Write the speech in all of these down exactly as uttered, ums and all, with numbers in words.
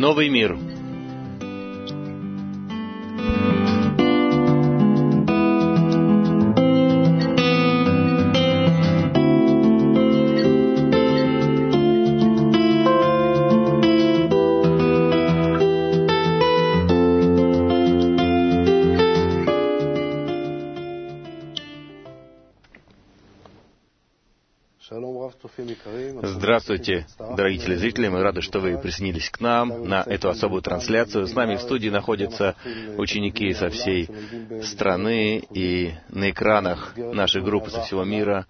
Новый мир. Здравствуйте, дорогие телезрители, мы рады, что вы присоединились к нам на эту особую трансляцию. С нами в студии находятся ученики со всей страны и на экранах нашей группы со всего мира.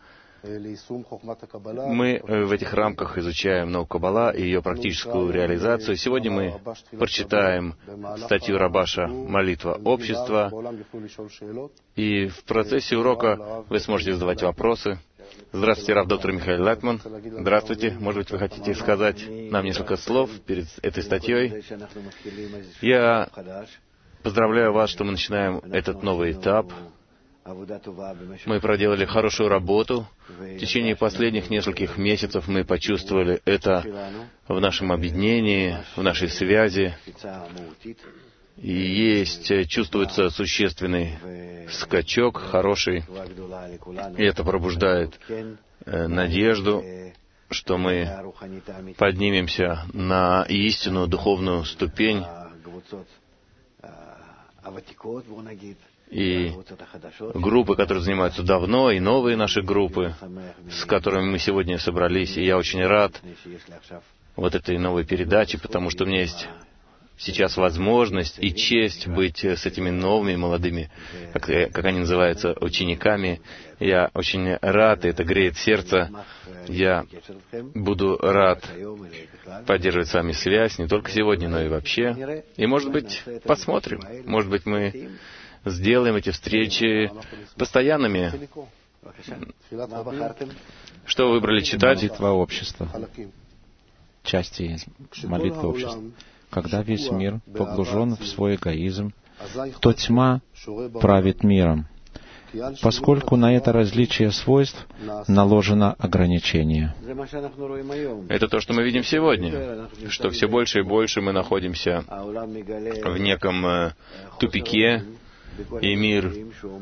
Мы в этих рамках изучаем науку Каббала и ее практическую реализацию. Сегодня мы прочитаем статью Рабаша «Молитва общества». И в процессе урока вы сможете задавать вопросы. Здравствуйте, Рав доктор Михаил Лайтман. Здравствуйте. Может быть, вы хотите сказать нам несколько слов перед этой статьей? Я поздравляю вас, что мы начинаем этот новый этап. Мы проделали хорошую работу. В течение последних нескольких месяцев мы почувствовали это в нашем объединении, в нашей связи. И есть, чувствуется существенный скачок, хороший, и это пробуждает э, надежду, что мы поднимемся на истинную духовную ступень, и группы, которые занимаются давно, и новые наши группы, с которыми мы сегодня собрались, и я очень рад вот этой новой передаче, потому что у меня есть сейчас возможность и честь быть с этими новыми, молодыми, как, как они называются, учениками. Я очень рад, и это греет сердце. Я буду рад поддерживать с вами связь не только сегодня, но и вообще. И, может быть, посмотрим. Может быть, мы сделаем эти встречи постоянными. Что вы выбрали читать? Молитва общества. Части молитвы общества. Когда весь мир погружен в свой эгоизм, то тьма правит миром. Поскольку на это различие свойств наложено ограничение. Это то, что мы видим сегодня, что все больше и больше мы находимся в неком э, тупике, и мир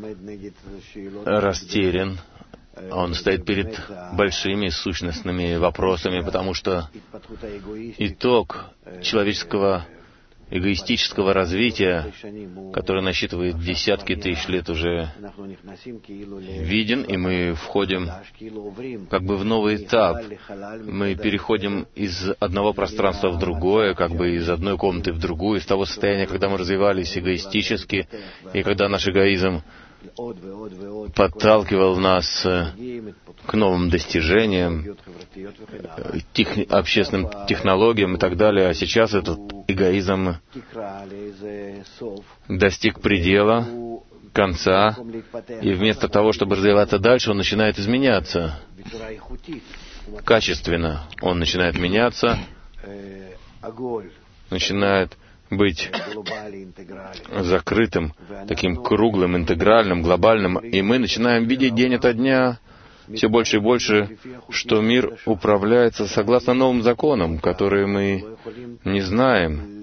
растерян. Он стоит перед большими сущностными вопросами, потому что итог человеческого эгоистического развития, которое насчитывает десятки тысяч лет, уже виден, и мы входим как бы в новый этап. Мы переходим из одного пространства в другое, как бы из одной комнаты в другую, из того состояния, когда мы развивались эгоистически, и когда наш эгоизм подталкивал нас к новым достижениям, тех, общественным технологиям и так далее. А сейчас этот эгоизм достиг предела, конца, и вместо того, чтобы развиваться дальше, он начинает изменяться качественно. Он начинает меняться, начинает быть закрытым, таким круглым, интегральным, глобальным, и мы начинаем видеть день ото дня все больше и больше, что мир управляется согласно новым законам, которые мы не знаем,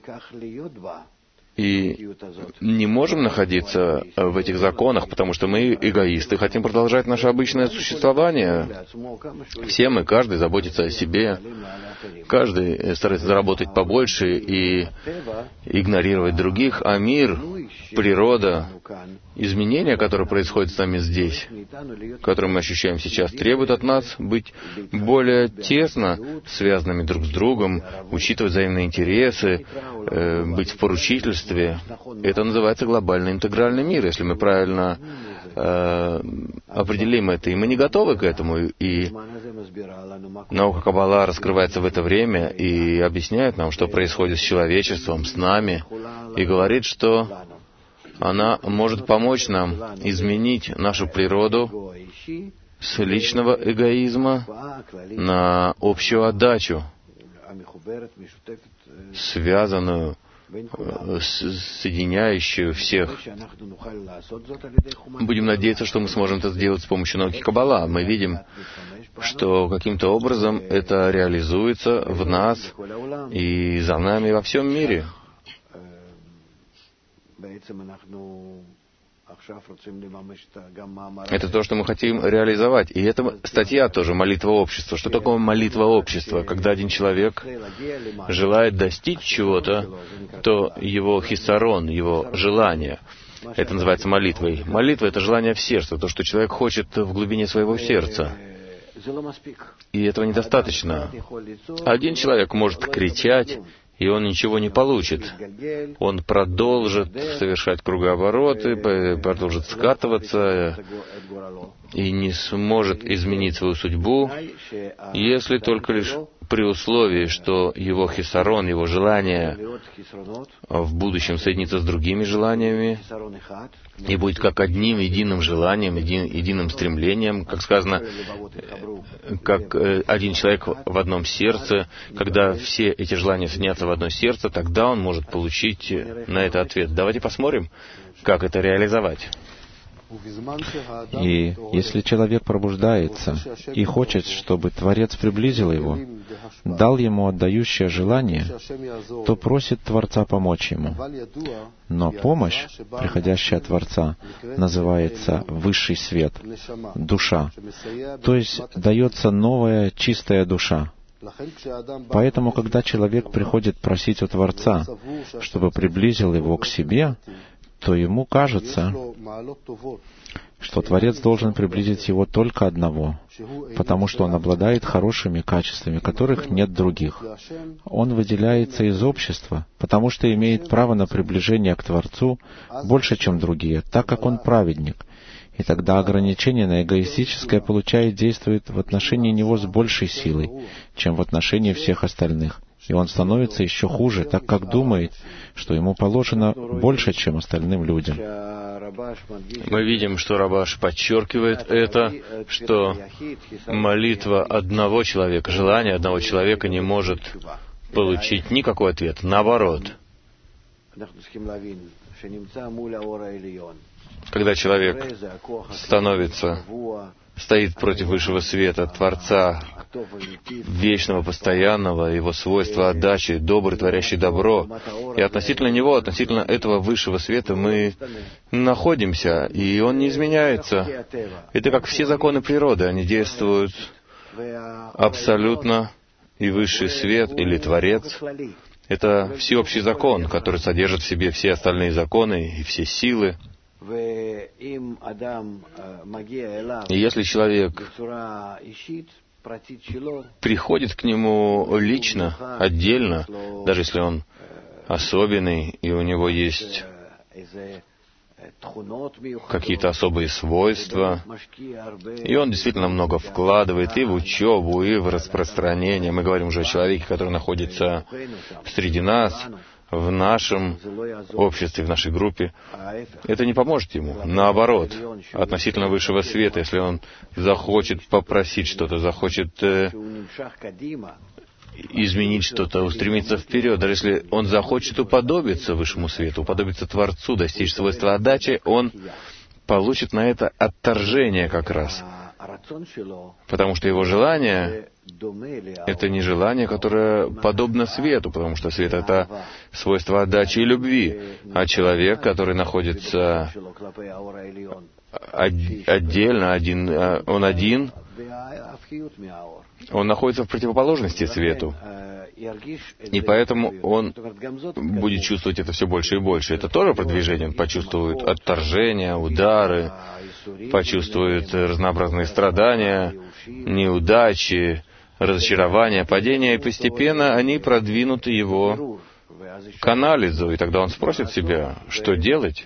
и не можем находиться в этих законах, потому что мы эгоисты, хотим продолжать наше обычное существование. Все мы, каждый заботится о себе, каждый старается заработать побольше и игнорировать других, а мир, природа, изменения, которые происходят с нами здесь, которые мы ощущаем сейчас, требуют от нас быть более тесно связанными друг с другом, учитывать взаимные интересы, э, быть в поручительстве. Это называется глобальный интегральный мир, если мы правильно э, определим это. И мы не готовы к этому. И наука Каббала раскрывается в это время и объясняет нам, что происходит с человечеством, с нами, и говорит, что она может помочь нам изменить нашу природу с личного эгоизма на общую отдачу, связанную соединяющую всех. Будем надеяться, что мы сможем это сделать с помощью науки Каббала. Мы видим, что каким-то образом это реализуется в нас и за нами во всем мире. Это то, что мы хотим реализовать. И это статья тоже, молитва общества. Что такое молитва общества? Когда один человек желает достичь чего-то, то его хисарон, его желание, это называется молитвой. Молитва — это желание в сердце, то, что человек хочет в глубине своего сердца. И этого недостаточно. Один человек может кричать, и он ничего не получит. Он продолжит совершать кругообороты, продолжит скатываться и не сможет изменить свою судьбу, если только лишь при условии, что его хисарон, его желание в будущем соединится с другими желаниями и будет как одним единым желанием, един, единым стремлением, как сказано, как один человек в одном сердце. Когда все эти желания соединятся в одно сердце, тогда он может получить на это ответ. Давайте посмотрим, как это реализовать. И если человек пробуждается и хочет, чтобы Творец приблизил его, дал ему отдающее желание, то просит Творца помочь ему. Но помощь, приходящая от Творца, называется высший свет, душа, то есть дается новая чистая душа. Поэтому, когда человек приходит просить у Творца, чтобы приблизил его к себе, то ему кажется, что Творец должен приблизить его только одного, потому что он обладает хорошими качествами, которых нет других. Он выделяется из общества, потому что имеет право на приближение к Творцу больше, чем другие, так как он праведник. И тогда ограничение на эгоистическое получает действует в отношении него с большей силой, чем в отношении всех остальных. И он становится еще хуже, так как думает, что ему положено больше, чем остальным людям. Мы видим, что Рабаш подчеркивает это, что молитва одного человека, желание одного человека не может получить никакой ответ. Наоборот. Когда человек становится, стоит против высшего света, Творца, вечного, постоянного, его свойства отдачи, добрый, творящий добро. И относительно него, относительно этого высшего света мы находимся, и он не изменяется. Это как все законы природы, они действуют абсолютно, и высший свет или Творец — это всеобщий закон, который содержит в себе все остальные законы и все силы. И если человек приходит к нему лично, отдельно, даже если он особенный, и у него есть какие-то особые свойства, и он действительно много вкладывает и в учебу, и в распространение. Мы говорим уже о человеке, который находится среди нас, в нашем обществе, в нашей группе. Это не поможет ему. Наоборот, относительно высшего света, если он захочет попросить что-то, захочет э, изменить что-то, устремиться вперед, даже если он захочет уподобиться высшему свету, уподобиться Творцу, достичь свойства отдачи, он получит на это отторжение как раз. Потому что его желание — это не желание, которое подобно свету, потому что свет — это свойство отдачи и любви, а человек, который находится отдельно, один, он один, он находится в противоположности свету. И поэтому он будет чувствовать это все больше и больше. Это тоже продвижение. Он почувствует отторжение, удары, почувствует разнообразные страдания, неудачи, разочарования, падения, и постепенно они продвинут его к анализу. И тогда он спросит себя, что делать.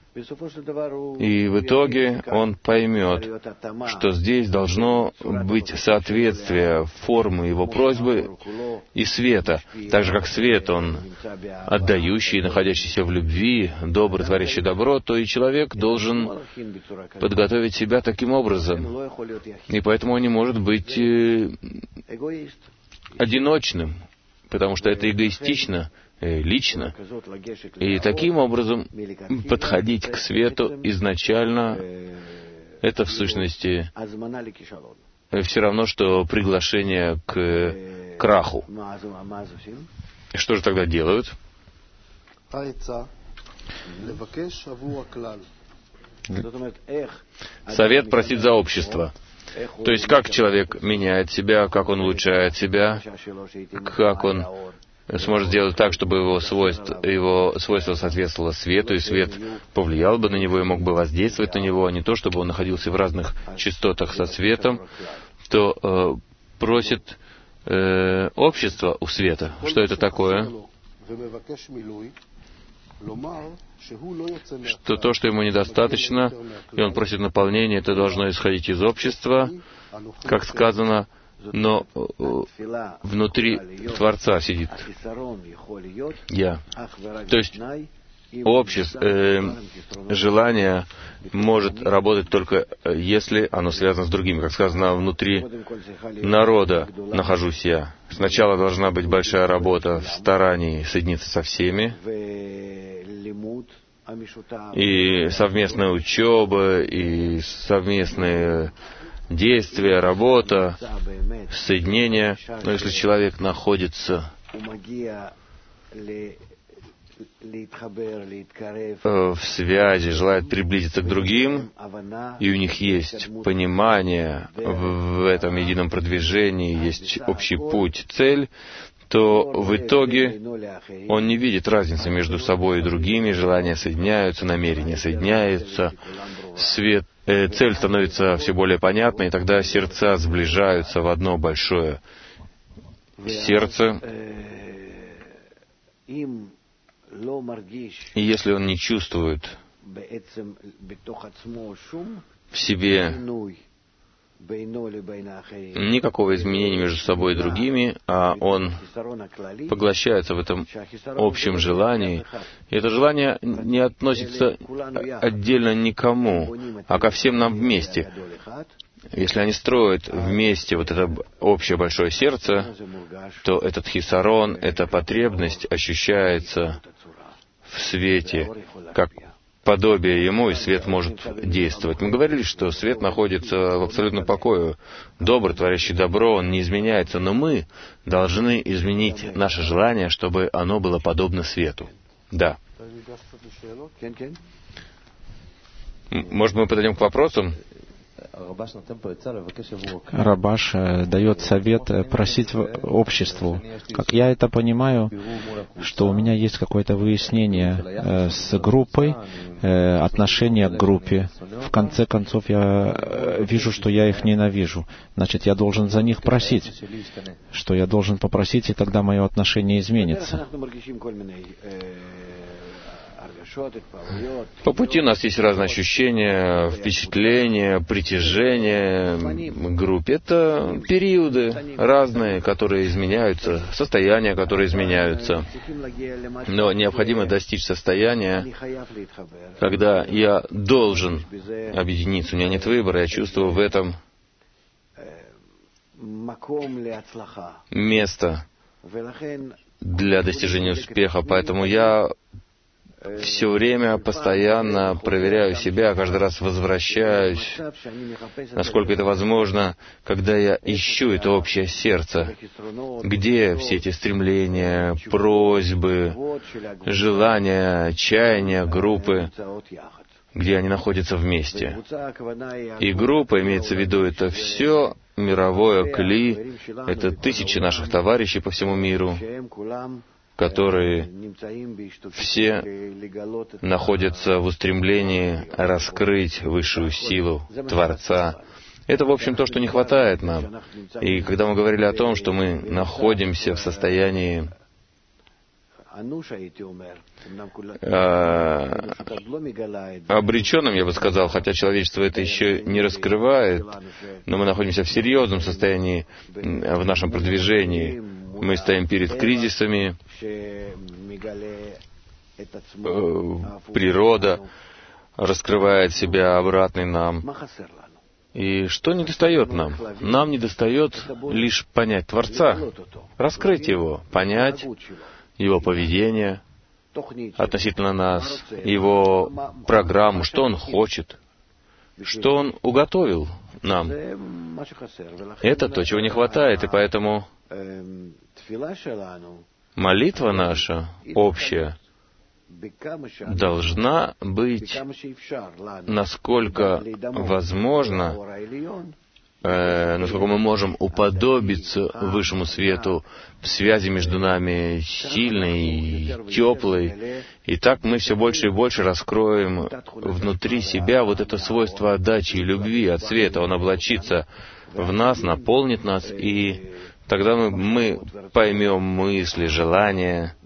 И в итоге он поймет, что здесь должно быть соответствие формы его просьбы и света. Так же, как свет, он отдающий, находящийся в любви, добрый, творящий добро, то и человек должен подготовить себя таким образом. И поэтому он не может быть одиночным, потому что это эгоистично лично. И таким образом подходить к свету изначально, это в сущности все равно, что приглашение к краху. Что же тогда делают? Совет просить за общество. То есть, как человек меняет себя, как он улучшает себя, как он сможет сделать так, чтобы его свойство, его свойство соответствовало свету, и свет повлиял бы на него и мог бы воздействовать на него, а не то, чтобы он находился в разных частотах со светом, то э, просит э, общество у света. Что это такое? Что то, что ему недостаточно, и он просит наполнения, это должно исходить из общества, как сказано, но внутри Творца сидит Я. То есть общество, э, желание может работать только если оно связано с другими. Как сказано, внутри народа нахожусь я. Сначала должна быть большая работа в старании соединиться со всеми, и совместная учеба, и совместные действия, работа, соединение. Но если человек находится в связи, желает приблизиться к другим, и у них есть понимание в этом едином продвижении, есть общий путь, цель, то в итоге он не видит разницы между собой и другими, желания соединяются, намерения соединяются, свет, э, цель становится все более понятной, и тогда сердца сближаются в одно большое сердце. И если он не чувствует в себе никакого изменения между собой и другими, а он поглощается в этом общем желании, и это желание не относится отдельно никому, а ко всем нам вместе. Если они строят вместе вот это общее большое сердце, то этот хисарон, эта потребность ощущается в свете, как подобие ему, и свет может действовать. Мы говорили, что свет находится в абсолютном покое. Добрый, творящий добро, он не изменяется, но мы должны изменить наше желание, чтобы оно было подобно свету. Да. Может, мы подойдем к вопросам? Рабаш дает совет просить обществу. Как я это понимаю, что у меня есть какое-то выяснение с группой, отношение к группе. В конце концов, я вижу, что я их ненавижу. Значит, я должен за них просить, что я должен попросить, и тогда мое отношение изменится. По пути у нас есть разные ощущения, впечатления, притяжения к группе. Это периоды разные, которые изменяются, состояния, которые изменяются. Но необходимо достичь состояния, когда я должен объединиться. У меня нет выбора, я чувствую в этом место для достижения успеха. Поэтому я все время, постоянно проверяю себя, каждый раз возвращаюсь, насколько это возможно, когда я ищу это общее сердце, где все эти стремления, просьбы, желания, чаяния группы, где они находятся вместе. И группа, имеется в виду, это все мировое кли, это тысячи наших товарищей по всему миру, которые все находятся в устремлении раскрыть высшую силу Творца. Это, в общем, то, что не хватает нам. И когда мы говорили о том, что мы находимся в состоянии обреченным, я бы сказал, хотя человечество это еще не раскрывает, но мы находимся в серьезном состоянии в нашем продвижении. Мы стоим перед кризисами, природа раскрывает себя обратной нам. И что недостает нам? Нам недостает лишь понять Творца, раскрыть Его, понять Его поведение относительно нас, Его программу, что Он хочет, что Он уготовил нам. Это то, чего не хватает, и поэтому молитва наша общая должна быть, насколько возможно, э, насколько мы можем уподобиться Высшему Свету в связи между нами сильной и теплой. И так мы все больше и больше раскроем внутри себя вот это свойство отдачи и любви от Света. Он облачится в нас, наполнит нас, и тогда мы, мы поймем мысли, желания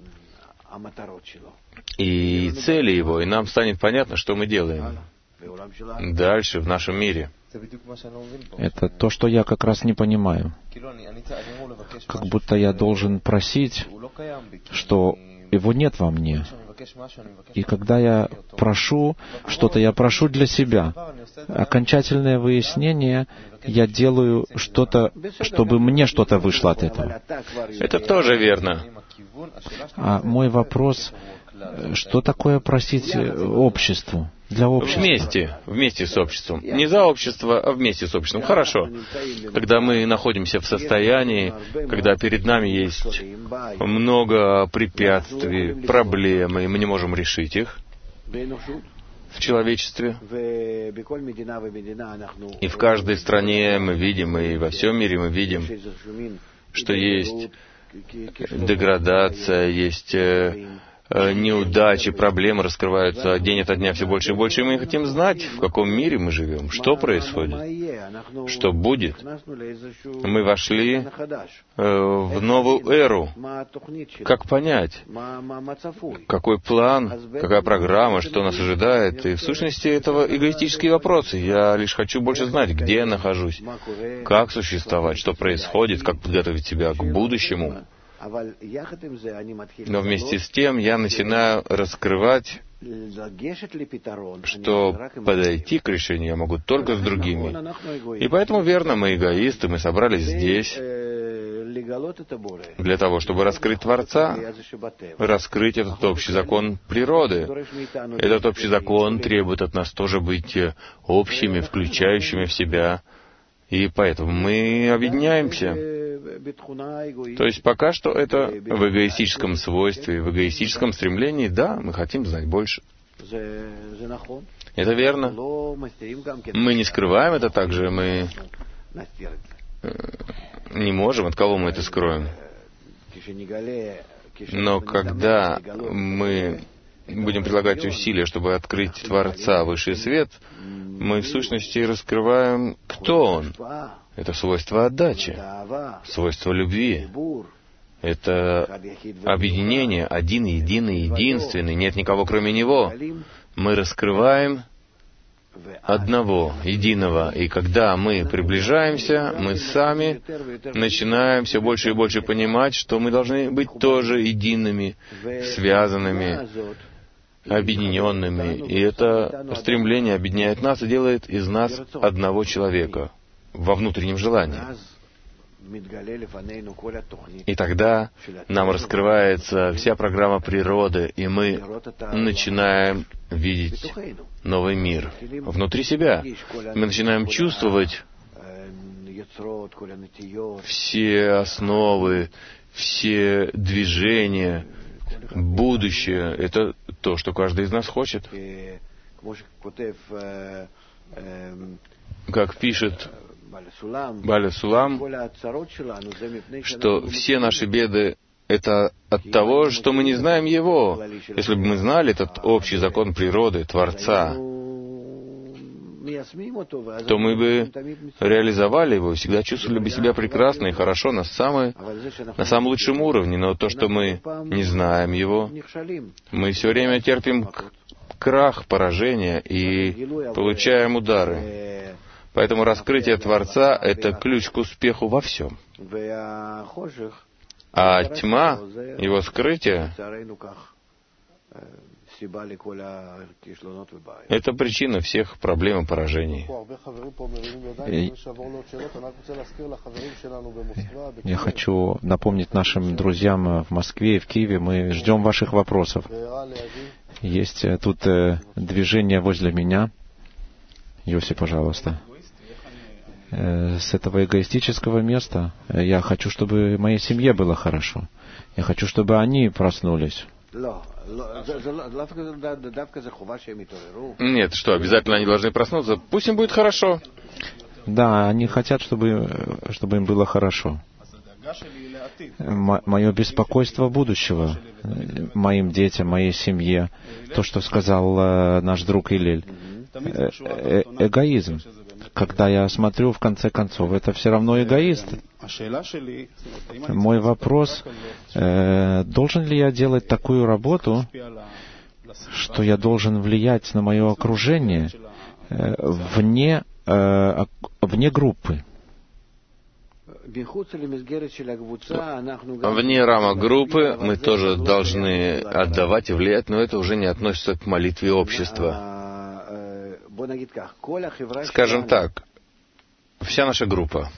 и цели Его, и нам станет понятно, что мы делаем дальше в нашем мире. Это то, что я как раз не понимаю. Как будто я должен просить, что его нет во мне. И когда я прошу что-то, я прошу для себя. Окончательное выяснение, я делаю что-то, чтобы мне что-то вышло от этого. Это тоже верно. А мой вопрос, что такое просить обществу? Для общества. Вместе, вместе с обществом. Не за общество, а вместе с обществом. Хорошо. Когда мы находимся в состоянии, когда перед нами есть много препятствий, проблем, и мы не можем решить их в человечестве. И в каждой стране мы видим, и во всем мире мы видим, что есть деградация, есть неудачи, проблемы раскрываются день ото дня все больше и больше, и мы хотим знать, в каком мире мы живем, что происходит, что будет. Мы вошли в новую эру. Как понять, какой план, какая программа, что нас ожидает? И в сущности этого эгоистические вопросы. Я лишь хочу больше знать, где я нахожусь, как существовать, что происходит, как подготовить себя к будущему. Но вместе с тем я начинаю раскрывать, что подойти к решению я могу только с другими. И поэтому, верно, мы эгоисты, мы собрались здесь для того, чтобы раскрыть Творца, раскрыть этот общий закон природы. Этот общий закон требует от нас тоже быть общими, включающими в себя. И поэтому мы объединяемся. То есть пока что это в эгоистическом свойстве, в эгоистическом стремлении, да, мы хотим знать больше. Это верно. Мы не скрываем это также, мы не можем, от кого мы это скроем. Но когда мы будем прилагать усилия, чтобы открыть Творца, Высший Свет, мы в сущности раскрываем, кто Он. Это свойство отдачи, свойство любви. Это объединение, один, единый, единственный, нет никого кроме Него. Мы раскрываем одного, единого. И когда мы приближаемся, мы сами начинаем все больше и больше понимать, что мы должны быть тоже едиными, связанными, объединенными. И это стремление объединяет нас и делает из нас одного человека во внутреннем желании. И тогда нам раскрывается вся программа природы, и мы начинаем видеть новый мир внутри себя. Мы начинаем чувствовать все основы, все движения, будущее. Это то, что каждый из нас хочет. Как пишет Баля Сулам, что все наши беды — это от того, что мы не знаем Его. Если бы мы знали этот общий закон природы, Творца, то мы бы реализовали его, всегда чувствовали бы себя прекрасно и хорошо на, самой, на самом лучшем уровне. Но то, что мы не знаем Его, мы все время терпим крах, поражение и получаем удары. Поэтому раскрытие Творца — это ключ к успеху во всем. А тьма, его скрытие, Это причина всех проблем и поражений. Я хочу напомнить нашим друзьям в Москве и в Киеве, мы ждем ваших вопросов. Есть тут движение возле меня. Йоси, пожалуйста. С этого эгоистического места я хочу, чтобы моей семье было хорошо. Я хочу, чтобы они проснулись. Нет, что, обязательно они должны проснуться? Пусть им будет хорошо. Да, они хотят, чтобы, чтобы им было хорошо. М- мое беспокойство будущего, моим детям, моей семье, то, что сказал э, наш друг Илель. Э- э- эгоизм. Когда я смотрю, в конце концов, это все равно эгоист. Мой вопрос, э, должен ли я делать такую работу, что я должен влиять на мое окружение э, вне, э, вне группы? Вне рамок группы мы тоже должны отдавать и влиять, но это уже не относится к молитве общества. Скажем так, вся наша группа,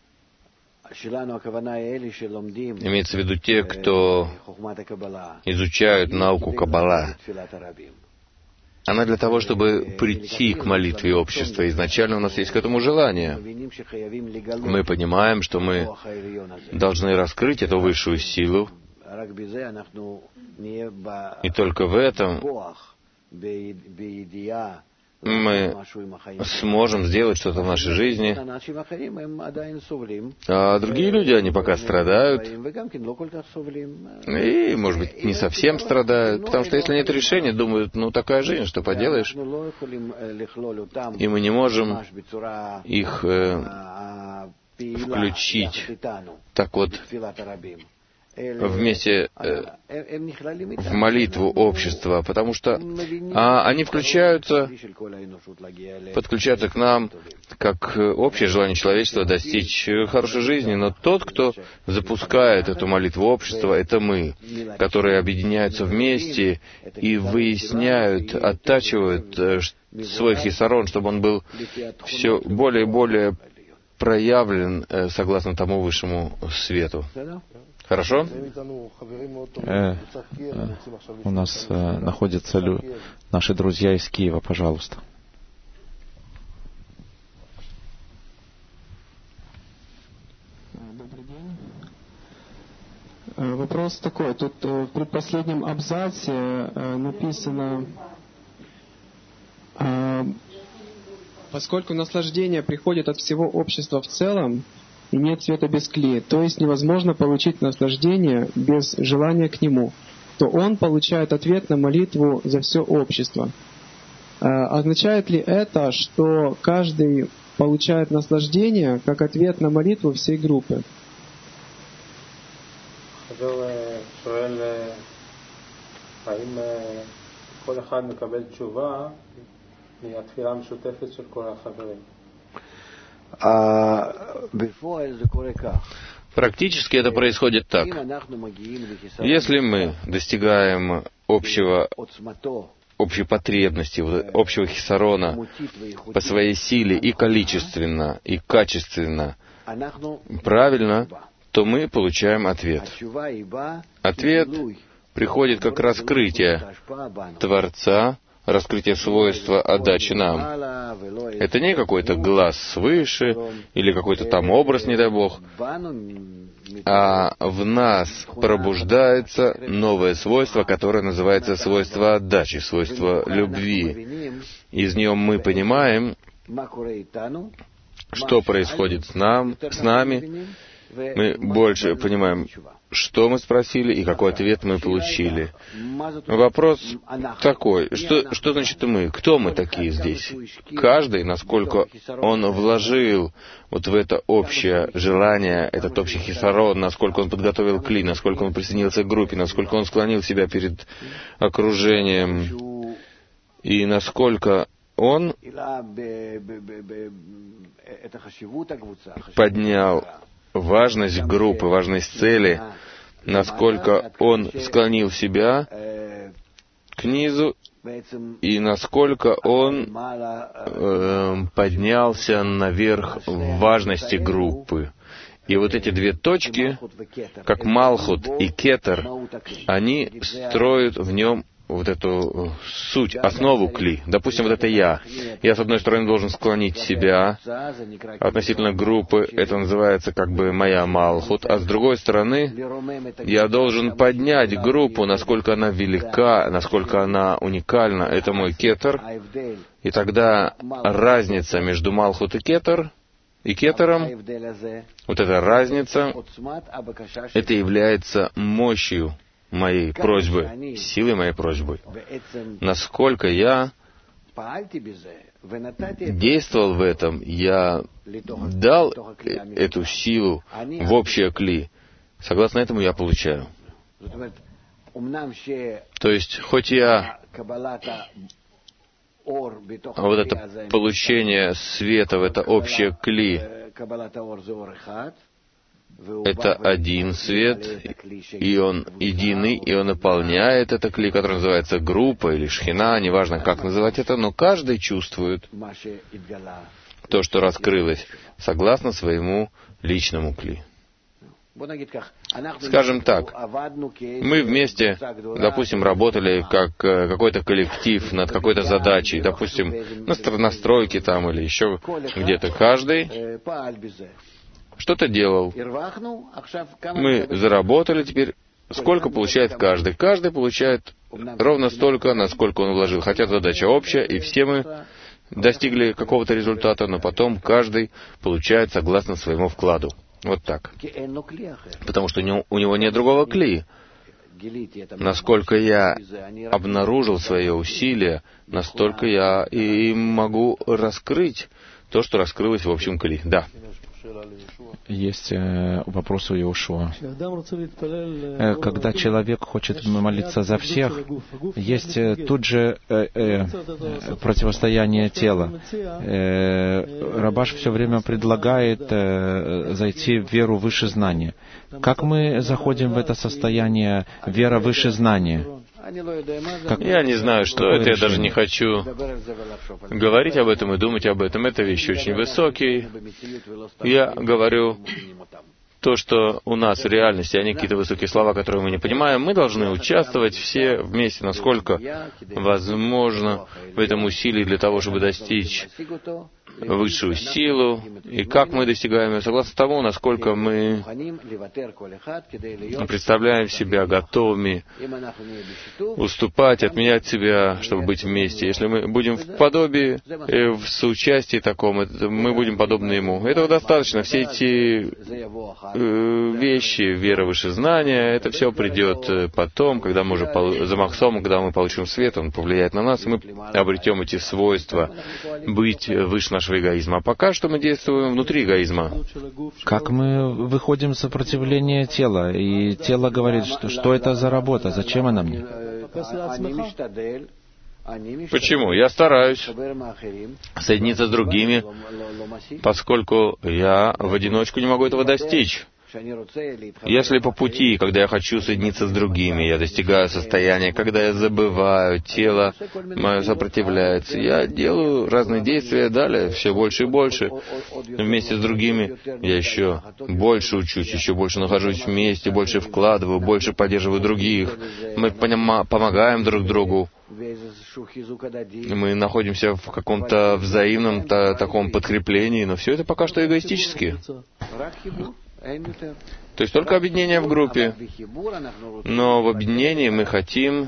имеется в виду те, кто изучают науку Каббала, она для того, чтобы прийти к молитве общества. Изначально у нас есть к этому желание. Мы понимаем, что мы должны раскрыть эту высшую силу, и только в этом мы сможем сделать что-то в нашей жизни. А другие люди, они пока страдают. И, может быть, не совсем страдают. Потому что если нет решения, думают, ну, такая жизнь, что поделаешь. И мы не можем их э, включить так вот вместе э, в молитву общества, потому что а, они включаются, подключаются к нам, как общее желание человечества достичь хорошей жизни, но тот, кто запускает эту молитву общества, это мы, которые объединяются вместе и выясняют, оттачивают э, свой хисарон, чтобы он был все более и более проявлен э, согласно тому высшему свету. Хорошо? Э, э, у нас э, находятся лю- наши друзья из Киева, пожалуйста. Добрый день. Вопрос такой. Тут в предпоследнем абзаце написано: поскольку наслаждение приходит от всего общества в целом, и нет света без кли, то есть невозможно получить наслаждение без желания к нему, то он получает ответ на молитву за все общество. Означает ли это, что каждый получает наслаждение как ответ на молитву всей группы? Практически это происходит так. Если мы достигаем общего, общей потребности, общего хисарона по своей силе и количественно, и качественно, правильно, то мы получаем ответ. Ответ приходит как раскрытие Творца, раскрытие свойства отдачи нам. Это не какой-то глаз свыше или какой-то там образ, не дай Бог, а в нас пробуждается новое свойство, которое называется свойство отдачи, свойство любви. Из нее мы понимаем, что происходит с, нам, с нами. Мы больше понимаем, что мы спросили и какой ответ мы получили. Вопрос такой, что, что значит мы? Кто мы такие здесь? Каждый, насколько он вложил вот в это общее желание, этот общий хисарон, насколько он подготовил кли, насколько он присоединился к группе, насколько он склонил себя перед окружением, и насколько он поднял важность группы, важность цели, насколько он склонил себя к низу, и насколько он э, поднялся наверх в важности группы. И вот эти две точки, как Малхут и Кетер, они строят в нем вот эту суть, основу кли. Допустим, вот это я. Я, с одной стороны, должен склонить себя относительно группы, это называется как бы моя Малхут, а с другой стороны, я должен поднять группу, насколько она велика, насколько она уникальна, это мой Кетер, и тогда разница между Малхут и Кетер, и Кетером, вот эта разница, это является мощью моей просьбы, силой моей просьбы. Насколько я действовал в этом, я дал эту силу в общее кли. Согласно этому я получаю. То есть, хоть я вот это получение света в это общее кли, это один свет, и он единый, и он наполняет это кли, который называется группа или шхина, неважно, как называть это, но каждый чувствует то, что раскрылось, согласно своему личному кли. Скажем так, мы вместе, допустим, работали как какой-то коллектив над какой-то задачей, допустим, на стройке там или еще где-то. Каждый что-то делал. Мы заработали теперь. Сколько получает каждый? Каждый получает ровно столько, насколько он вложил. Хотя задача общая, и все мы достигли какого-то результата, но потом каждый получает согласно своему вкладу. Вот так. Потому что у него, у него нет другого кли. Насколько я обнаружил свое усилие, настолько я и могу раскрыть то, что раскрылось в общем кли. Да. Есть э, вопрос у Иошуа. Э, когда человек хочет молиться за всех, есть э, тут же э, э, противостояние тела. Э, Рабаш все время предлагает э, зайти в веру выше знания. Как мы заходим в это состояние вера выше знания? Как... Я не знаю, что это, я даже не хочу говорить об этом и думать об этом. Это вещи очень высокие. Я говорю то, что у нас в реальности, а не какие-то высокие слова, которые мы не понимаем. Мы должны участвовать все вместе, насколько возможно, в этом усилии для того, чтобы достичь высшую силу. И как мы достигаем ее? Согласно тому, насколько мы представляем себя готовыми уступать, отменять себя, чтобы быть вместе. Если мы будем в подобии, в соучастии таком, мы будем подобны Ему. Этого достаточно. Все эти вещи, вера, выше знания, это все придет потом, когда мы уже за Махсом, когда мы получим свет, он повлияет на нас, и мы обретем эти свойства быть выше нашего эгоизма. А пока что мы действуем внутри эгоизма. Как мы выходим из сопротивления тела, и тело говорит, что, что это за работа, зачем она мне? Почему? Я стараюсь соединиться с другими, поскольку я в одиночку не могу этого достичь. Если по пути, когда я хочу соединиться с другими, я достигаю состояния, когда я забываю, тело мое сопротивляется, я делаю разные действия, далее все больше и больше. Вместе с другими я еще больше учусь, еще больше нахожусь вместе, больше вкладываю, больше поддерживаю других. Мы помогаем друг другу. Мы находимся в каком-то взаимном та- таком подкреплении, но все это пока что эгоистически. То есть только объединение в группе. Но в объединении мы хотим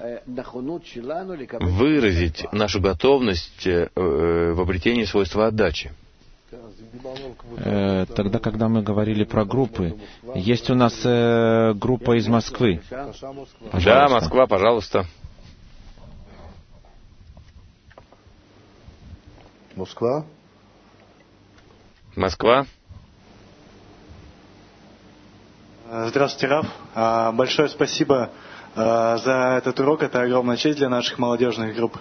выразить нашу готовность в обретении свойства отдачи. Тогда, когда мы говорили про группы, есть у нас э, группа из Москвы. Пожалуйста. Да, Москва, пожалуйста. Москва. Москва. Здравствуйте, Рав. Большое спасибо за этот урок. Это огромная честь для наших молодежных групп.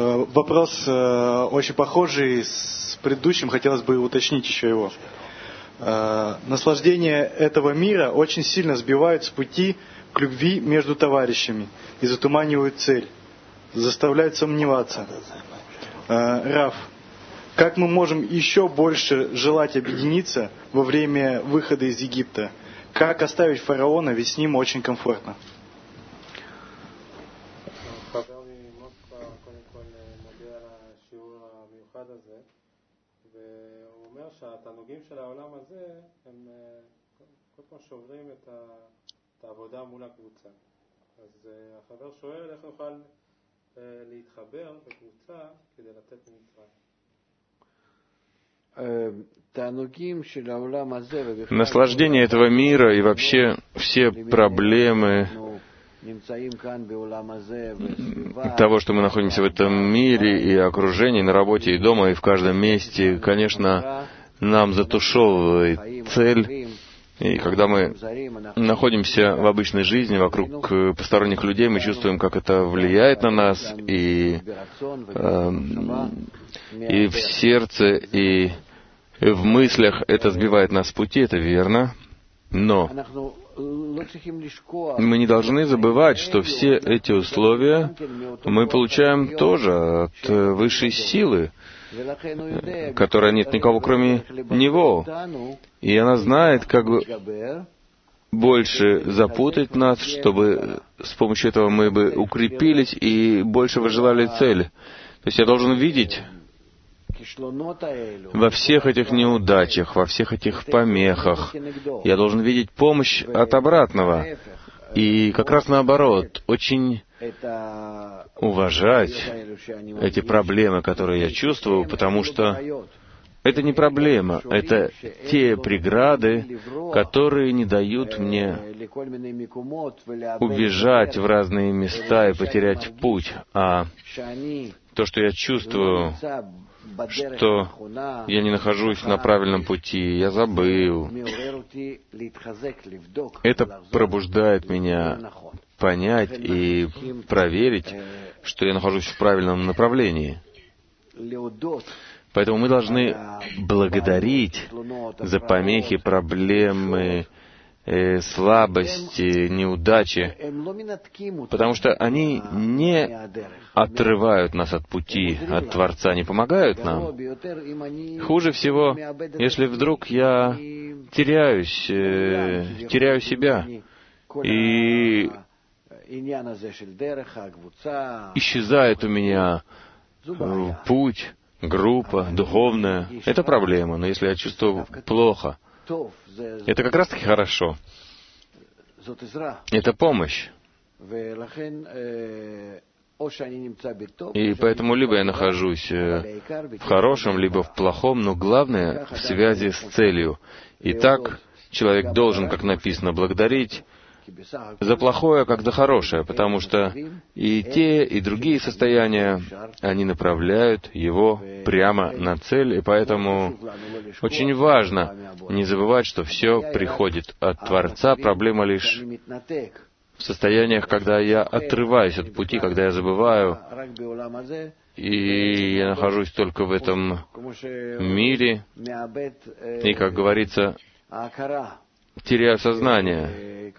Вопрос очень похожий с предыдущим. Хотелось бы уточнить еще его. Наслаждение этого мира очень сильно сбивают с пути к любви между товарищами и затуманивают цель, заставляют сомневаться. Рав, как мы можем еще больше желать объединиться во время выхода из Египта? Как оставить фараона, ведь с ним очень комфортно? שהתענוגים של העולם הזה הם כל פעם שוברים את העבודה מול הקבוצה. אז החבר שואל איך נוכל להתחבר בקבוצה כדי לתת מצווה. Наслаждение этого мира и вообще все проблемы того, что мы находимся в этом мире и окружении, на работе и дома, и в каждом месте, конечно, нам затушевывает цель. И когда мы находимся в обычной жизни, вокруг посторонних людей, мы чувствуем, как это влияет на нас, и, э, и в сердце, и в мыслях это сбивает нас с пути, это верно. Но мы не должны забывать, что все эти условия мы получаем тоже от высшей силы, которая нет никого, кроме Него. И она знает, как больше запутать нас, чтобы с помощью этого мы бы укрепились и больше выживали цель. То есть я должен видеть во всех этих неудачах, во всех этих помехах, я должен видеть помощь от обратного. И как раз наоборот, очень уважать эти проблемы, которые я чувствую, потому что это не проблема, это те преграды, которые не дают мне убежать в разные места и потерять путь. А то, что я чувствую, что я не нахожусь на правильном пути, я забыл, это пробуждает меня понять и проверить, что я нахожусь в правильном направлении. Поэтому мы должны благодарить за помехи, проблемы, э, слабости, неудачи, потому что они не отрывают нас от пути, от Творца, не помогают нам. Хуже всего, если вдруг я теряюсь, э, теряю себя, и исчезает у меня э, путь, группа, духовная. Это проблема, но если я чувствую плохо, это как раз-таки хорошо. Это помощь. И поэтому либо я нахожусь в хорошем, либо в плохом, но главное в связи с целью. Итак, человек должен, как написано, благодарить за плохое, как за хорошее, потому что и те, и другие состояния, они направляют его прямо на цель, и поэтому очень важно не забывать, что все приходит от Творца, проблема лишь в состояниях, когда я отрываюсь от пути, когда я забываю, и я нахожусь только в этом мире, и, как говорится, теряю сознание.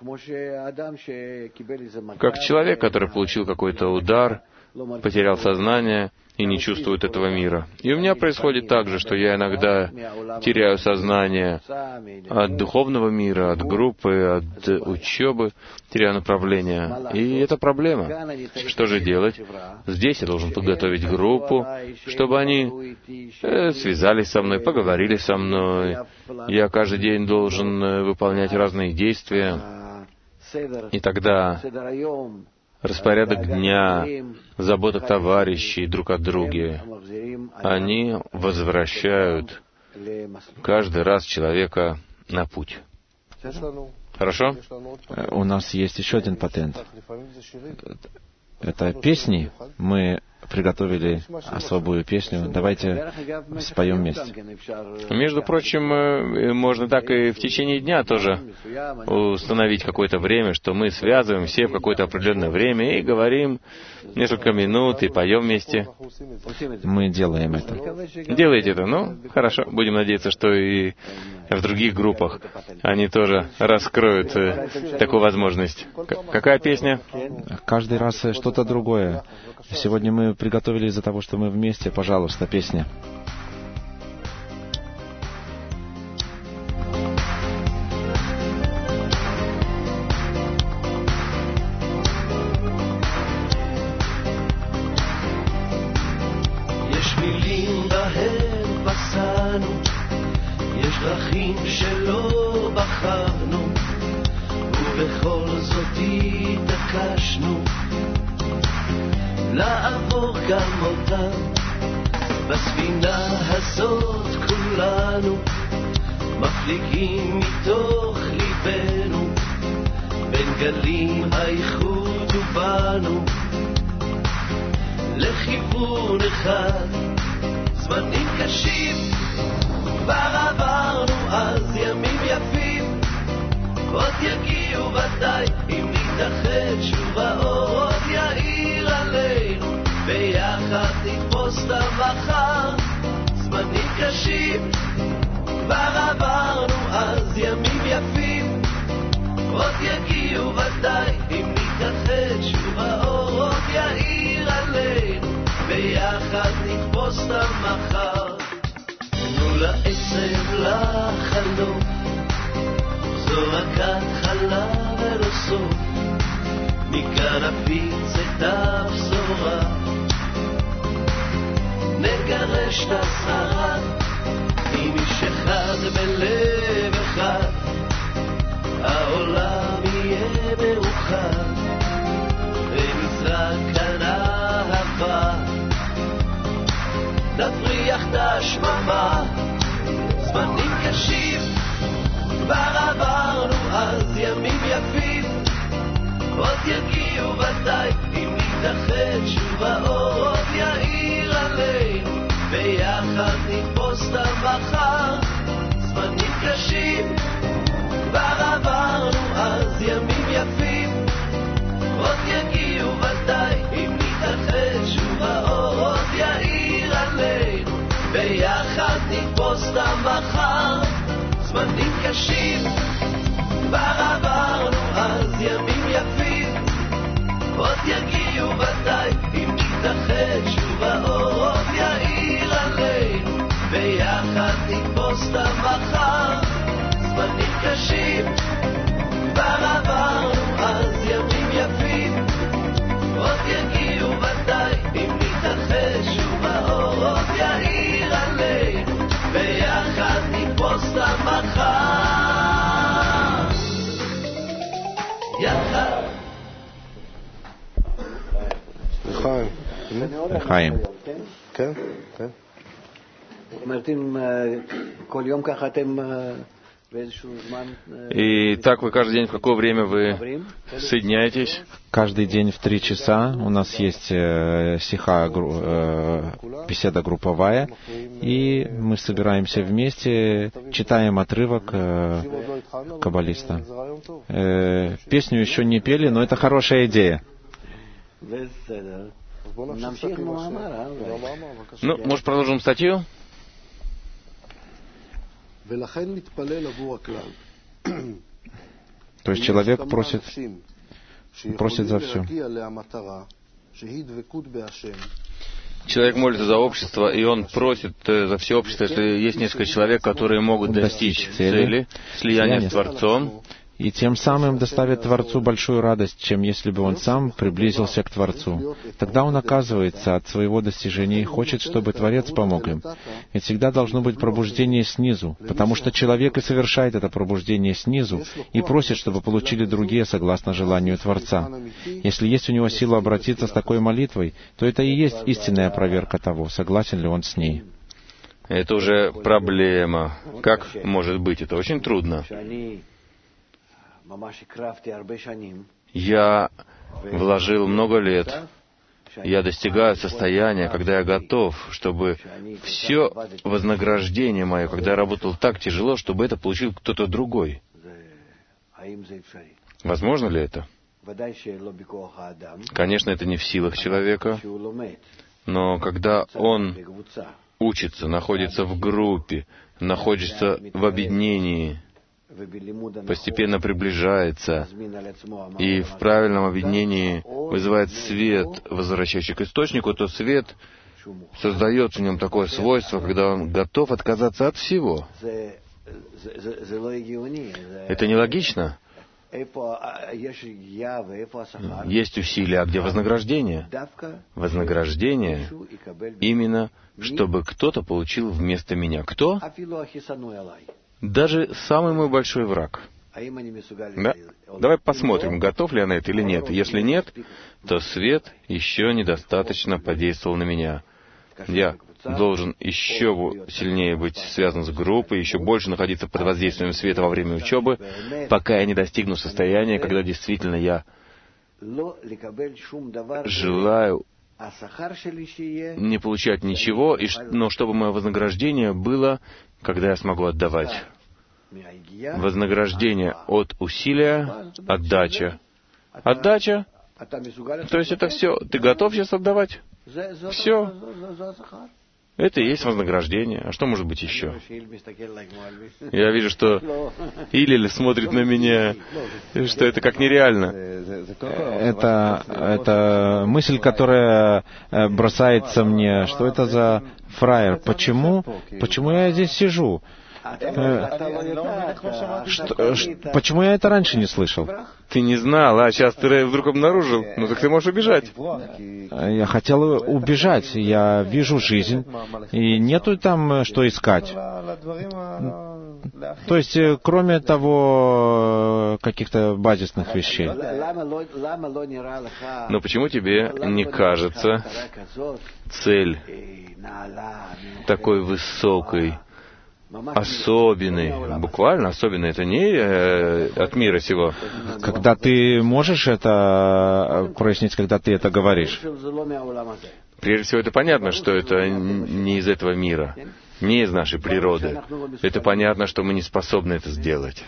Как человек, который получил какой-то удар, потерял сознание и не чувствует этого мира. И у меня происходит так же, что я иногда теряю сознание от духовного мира, от группы, от учебы, теряю направление. И это проблема. Что же делать? Здесь я должен подготовить группу, чтобы они э, связались со мной, поговорили со мной. Я каждый день должен выполнять разные действия. И тогда распорядок дня, забота товарищей друг о друге, они возвращают каждый раз человека на путь. Хорошо? У нас есть еще один патент. Это песни. Мы приготовили особую песню. Давайте споем вместе. Между прочим, можно так и в течение дня тоже установить какое-то время, что мы связываем все в какое-то определенное время и говорим несколько минут и поем вместе. Мы делаем это. Делаете это? Ну, хорошо. Будем надеяться, что и в других группах они тоже раскроют такую возможность. Какая песня? Каждый раз что-то другое. Сегодня мы приготовили из-за того, что мы вместе. Пожалуйста, песня. Хаим. И так вы каждый день, в какое время вы соединяетесь? Каждый день в три часа у нас есть э, сиха, э, беседа групповая, и мы собираемся вместе, читаем отрывок э, каббалиста. Э, песню еще не пели, но это хорошая идея. Ну, может, продолжим статью? То есть человек просит, просит за все. Человек молится за общество, и он просит за все общество, если есть несколько человек, которые могут достичь цели, слияния с Творцом, и тем самым доставит Творцу большую радость, чем если бы он сам приблизился к Творцу. Тогда он оказывается от своего достижения и хочет, чтобы Творец помог им. Ведь всегда должно быть пробуждение снизу, потому что человек и совершает это пробуждение снизу и просит, чтобы получили другие согласно желанию Творца. Если есть у него сила обратиться с такой молитвой, то это и есть истинная проверка того, согласен ли он с ней. Это уже проблема. Как может быть? Это очень трудно. Я вложил много лет. Я достигаю состояния, когда я готов, чтобы все вознаграждение мое, когда я работал так тяжело, чтобы это получил кто-то другой. Возможно ли это? Конечно, это не в силах человека, но когда он учится, находится в группе, находится в объединении, постепенно приближается и в правильном объединении вызывает свет, возвращающий к источнику, то свет создает в нем такое свойство, когда он готов отказаться от всего. Это нелогично. Есть усилия, а где вознаграждение? Вознаграждение именно, чтобы кто-то получил вместо меня. Кто? Даже самый мой большой враг. Да? Давай посмотрим, готов ли я на это или нет. Если нет, то свет еще недостаточно подействовал на меня. Я должен еще сильнее быть связан с группой, еще больше находиться под воздействием света во время учебы, пока я не достигну состояния, когда действительно я желаю не получать ничего, и, но чтобы мое вознаграждение было, когда я смогу отдавать. Вознаграждение от усилия, отдача. Отдача, то есть это все. Ты готов сейчас отдавать? Все. Это и есть вознаграждение. А что может быть еще? Я вижу, что Илель смотрит на меня, что это как нереально. Это, это мысль, которая бросается мне. Что это за фраер? Почему? Почему я здесь сижу? Что, ш, почему я это раньше не слышал? Ты не знал, а сейчас ты вдруг обнаружил. Ну так ты можешь убежать. Я хотел убежать. Я вижу жизнь, и нету там что искать. То есть, кроме того, каких-то базисных вещей. Но почему тебе не кажется цель такой высокой, особенный, буквально особенный, это не э, от мира сего? Когда ты можешь это прояснить, когда ты это говоришь? Прежде всего, это понятно, что это не из этого мира, не из нашей природы. Это понятно, что мы не способны это сделать.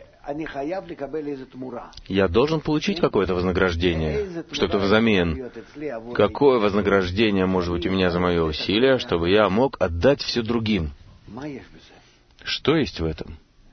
Я должен получить какое-то вознаграждение, что-то взамен. Какое вознаграждение может быть у меня за мое усилие, чтобы я мог отдать все другим? Что есть в этом?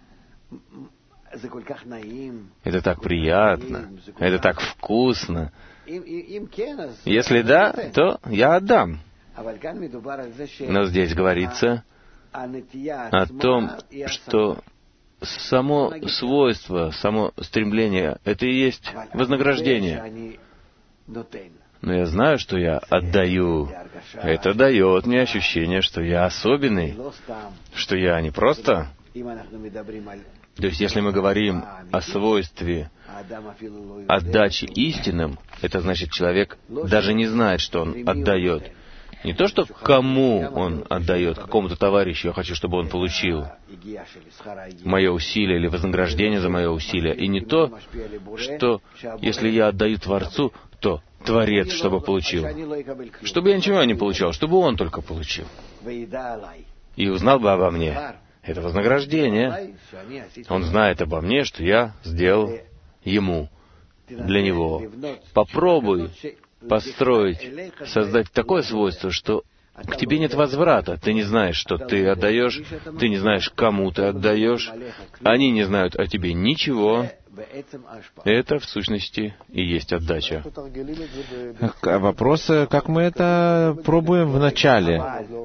Это так приятно, это так вкусно. Если да, то я отдам. Но здесь говорится о том, что само свойство, само стремление, это и есть вознаграждение. Но я знаю, что я отдаю. Это дает мне ощущение, что я особенный, что я не просто... То есть, если мы говорим о свойстве отдачи истинным, это значит, человек даже не знает, что он отдает. Не то, что кому он отдает, какому-то товарищу, я хочу, чтобы он получил мое усилие или вознаграждение за мое усилие. И не то, что если я отдаю Творцу, то Творец, чтобы получил. Чтобы я ничего не получал, чтобы он только получил. И узнал бы обо мне. Это вознаграждение. Он знает обо мне, что я сделал ему, для него. Попробуй построить, создать такое свойство, что к тебе нет возврата. Ты не знаешь, что ты отдаешь, ты не знаешь, кому ты отдаешь. Они не знают о тебе ничего. Это, в сущности, и есть отдача. Вопрос, как мы это пробуем в начале.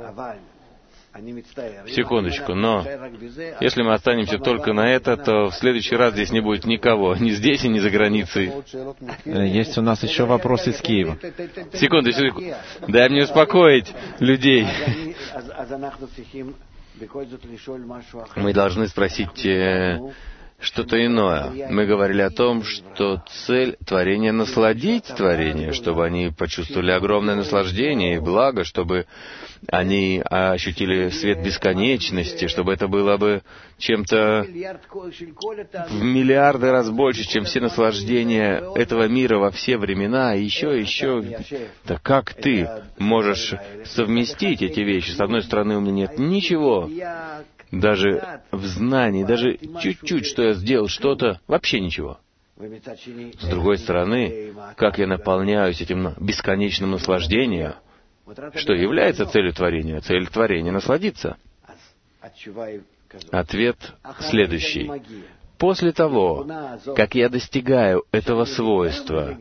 Секундочку, но если мы останемся только на это, то в следующий раз здесь не будет никого, ни здесь и ни за границей. Есть у нас еще вопросы из Киева. Секунду, секунду. Дай мне успокоить людей. Мы должны спросить э, что-то иное. Мы говорили о том, что цель творения — насладить творение, чтобы они почувствовали огромное наслаждение и благо, чтобы они ощутили свет бесконечности, чтобы это было бы чем-то в миллиарды раз больше, чем все наслаждения этого мира во все времена, и еще, еще. Так как ты можешь совместить эти вещи? С одной стороны, у меня нет ничего, даже в знании, даже чуть-чуть, что я сделал что-то, вообще ничего. С другой стороны, как я наполняюсь этим бесконечным наслаждением, Что является целью творения? Цель творения — насладиться. Ответ следующий. После того, как я достигаю этого свойства,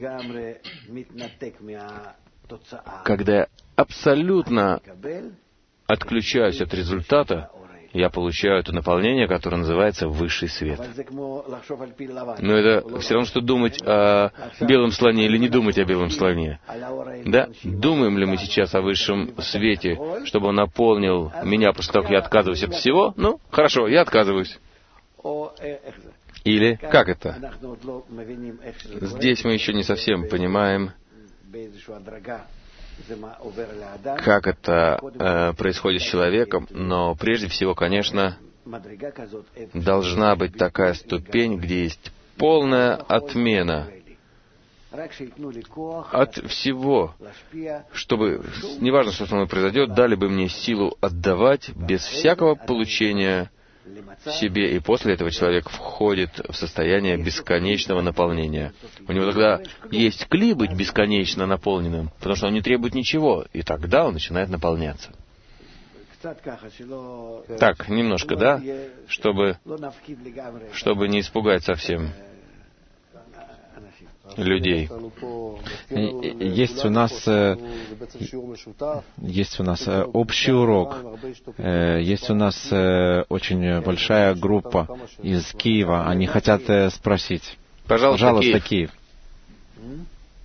когда я абсолютно отключаюсь от результата, я получаю это наполнение, которое называется высший свет. Но это все равно, что думать о белом слоне или не думать о белом слоне. Да? Думаем ли мы сейчас о высшем свете, чтобы он наполнил меня после того, как я отказываюсь от всего? Ну, хорошо, я отказываюсь. Или как это? Здесь мы еще не совсем понимаем, как это э, происходит с человеком, но прежде всего, конечно, должна быть такая ступень, где есть полная отмена от всего, чтобы, неважно, что со мной произойдет, дали бы мне силу отдавать без всякого получения себе, и после этого человек входит в состояние бесконечного наполнения. У него тогда есть кли быть бесконечно наполненным, потому что он не требует ничего, и тогда он начинает наполняться. Так, немножко, да, чтобы, чтобы не испугать совсем людей. Есть у нас, есть у нас общий урок. Есть у нас очень большая группа из Киева. Они хотят спросить. Пожалуйста, Пожалуйста, Киев. Киев.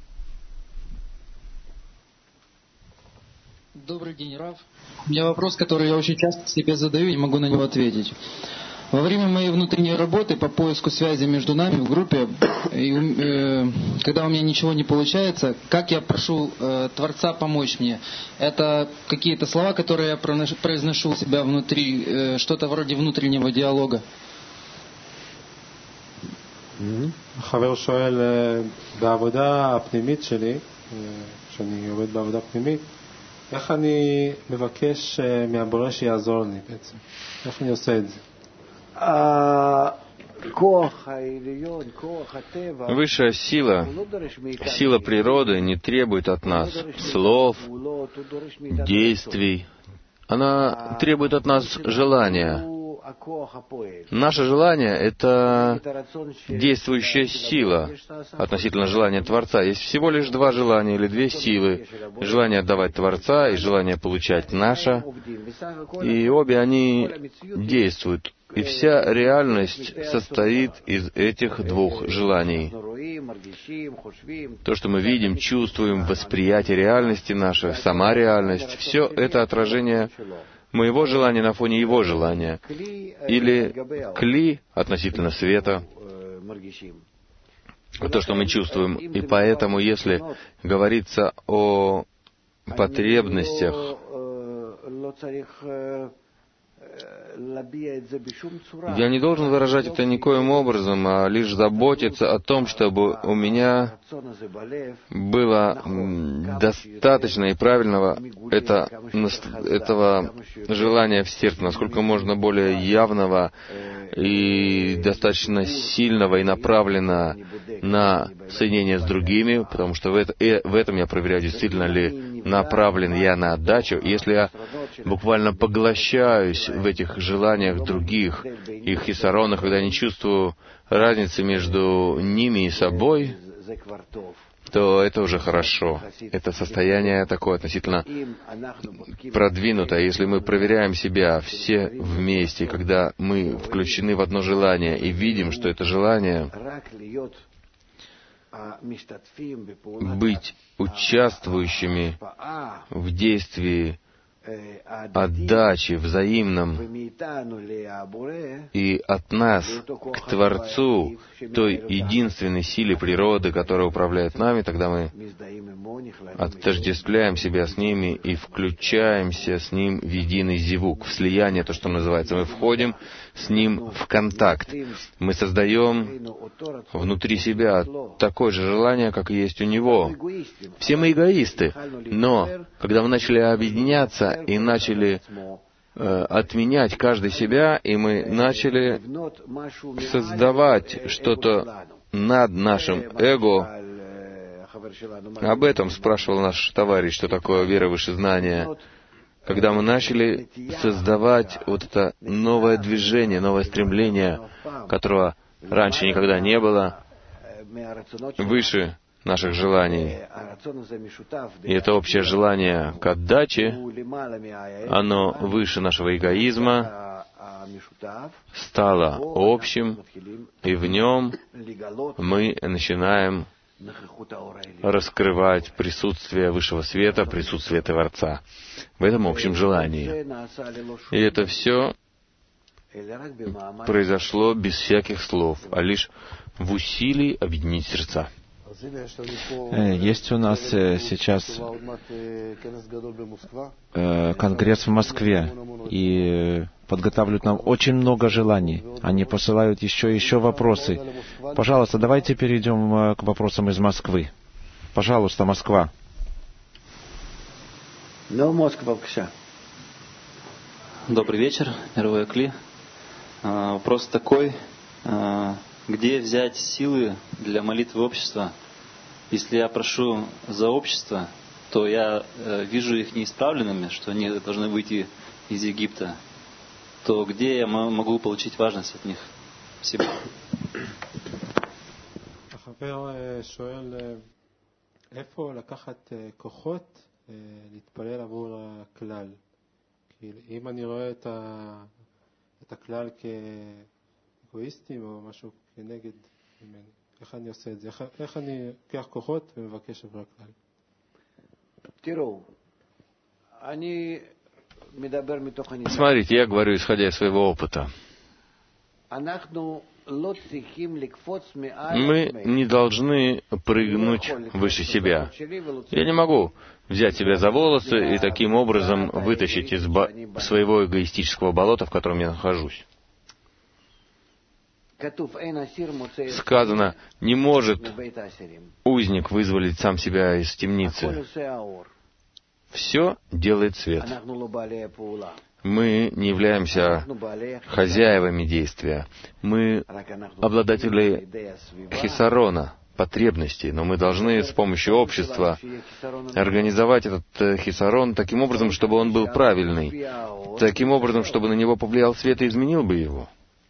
Добрый день, Рав. У меня вопрос, который я очень часто себе задаю и не могу на него ответить. Во время моей внутренней работы по поиску связи между нами в группе, и, э, когда у меня ничего не получается, как я прошу э, Творца помочь мне? Это какие-то слова, которые я произношу у себя внутри, э, что-то вроде внутреннего диалога. חבר שואל, בעבודה הפנימית שלי, שאני עובד בעבודה פנימית, איך אני מבקש מהבורא שיעזור לי בעצם? איך אני עושה את זה? Высшая сила, сила природы не требует от нас слов, действий. Она требует от нас желания. Наше желание — это действующая сила относительно желания Творца. Есть всего лишь два желания или две силы. Желание отдавать Творца и желание получать наше. И обе они действуют. И вся реальность состоит из этих двух желаний. То, что мы видим, чувствуем, восприятие реальности нашей, сама реальность, все это отражение моего желания на фоне его желания. Или кли относительно света, то, что мы чувствуем. И поэтому, если говорится о потребностях, я не должен выражать это никоим образом, а лишь заботиться о том, чтобы у меня было достаточно и правильного это, этого желания в сердце, насколько можно более явного и достаточно сильного и направлено на соединение с другими, потому что в, это, в этом я проверяю, действительно ли направлен я на отдачу. Если я буквально поглощаюсь в этих желаниях других, их хисаронах, когда я не чувствую разницы между ними и собой, то это уже хорошо. Это состояние такое относительно продвинутое. Если мы проверяем себя все вместе, когда мы включены в одно желание и видим, что это желание быть участвующими в действии отдачи, взаимном, и от нас к Творцу, той единственной силе природы, которая управляет нами, тогда мы отождествляем себя с ними и включаемся с ним в единый зивук, в слияние, то, что называется. Мы входим с ним в контакт. Мы создаем внутри себя такое же желание, как и есть у него. Все мы эгоисты, но когда мы начали объединяться и начали э, отменять каждый себя, и мы начали создавать что-то над нашим эго, Об этом спрашивал наш товарищ, что такое вера выше знания. Когда мы начали создавать вот это новое движение, новое стремление, которого раньше никогда не было, выше наших желаний. И это общее желание к отдаче, оно выше нашего эгоизма, стало общим, и в нем мы начинаем раскрывать присутствие Высшего Света, присутствие Творца в этом общем желании. И это все произошло без всяких слов, а лишь в усилии объединить сердца. Есть у нас сейчас конгресс в Москве, и подготавливают нам очень много желаний. Они посылают еще и еще вопросы. Пожалуйста, давайте перейдем к вопросам из Москвы. Пожалуйста, Москва. Добрый вечер, мировой Акли. Вопрос такой. Где взять силы для молитвы общества? Если я прошу за общество, то я э, вижу их неисправленными, что они должны выйти из Египта, то где я могу получить важность от них? Спасибо. איפה לקחת כוחות להתפלל עבור הכלל? כי אם אני רואה את, ה, את הכלל כאגואיסטים או משהו כנגד ממני, איך אני עושה את זה? איך, איך אני לוקח כוחות ומבקש עבור הכלל? תראו, אני מדבר מתוך הניסיון. Смотрите, я говорю, исходя из своего опыта. אנחנו Мы не должны прыгнуть выше себя. Я не могу взять себя за волосы и таким образом вытащить из бо- своего эгоистического болота, в котором я нахожусь. Сказано, не может узник вызволить сам себя из темницы. Все делает свет. Мы не являемся хозяевами действия. Мы обладатели хисарона, потребностей, но мы должны с помощью общества организовать этот хисарон таким образом, чтобы он был правильный, таким образом, чтобы на него повлиял свет и изменил бы его.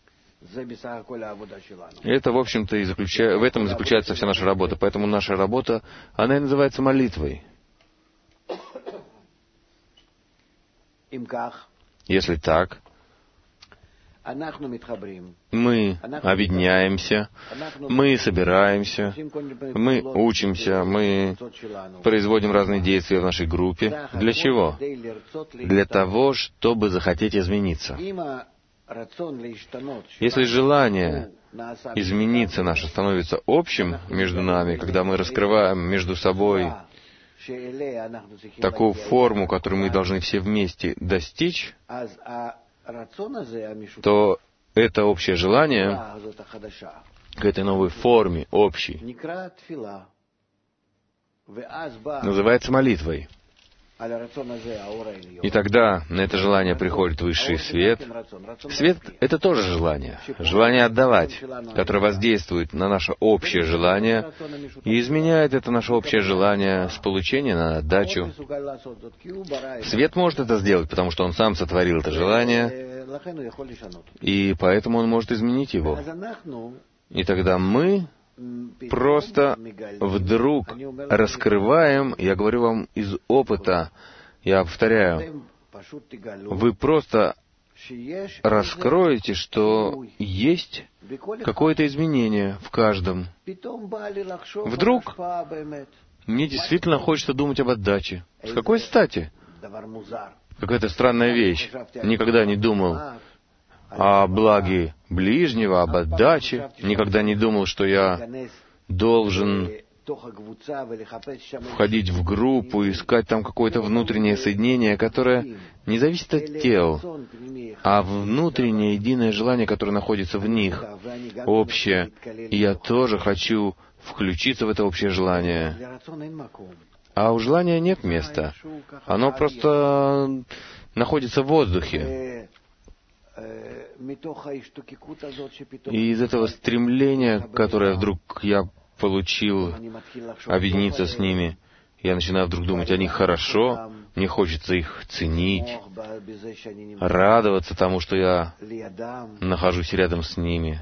Это, в общем-то, и заключа... в этом и заключается вся наша работа. Поэтому наша работа, она и называется молитвой. Если так, мы объединяемся, мы собираемся, мы учимся, мы производим разные действия в нашей группе. Для чего? Для того, чтобы захотеть измениться. Если желание измениться наше становится общим между нами, когда мы раскрываем между собой такую форму, которую мы должны все вместе достичь, то это общее желание к этой новой форме, общей, называется молитвой. И тогда на это желание приходит высший свет. Свет — это тоже желание. Желание отдавать, которое воздействует на наше общее желание и изменяет это наше общее желание с получения на отдачу. Свет может это сделать, потому что он сам сотворил это желание, и поэтому он может изменить его. И тогда мы просто вдруг раскрываем, я говорю вам из опыта, я повторяю, вы просто раскроете, что есть какое-то изменение в каждом. Вдруг мне действительно хочется думать об отдаче. С какой стати? Какая-то странная вещь. Никогда не думал о благе ближнего, об отдаче. Никогда не думал, что я должен входить в группу, искать там какое-то внутреннее соединение, которое не зависит от тел, а внутреннее единое желание, которое находится в них, общее. И я тоже хочу включиться в это общее желание. А у желания нет места. Оно просто находится в воздухе. И из этого стремления, которое вдруг я получил объединиться с ними, я начинаю вдруг думать о них хорошо, мне хочется их ценить, радоваться тому, что я нахожусь рядом с ними.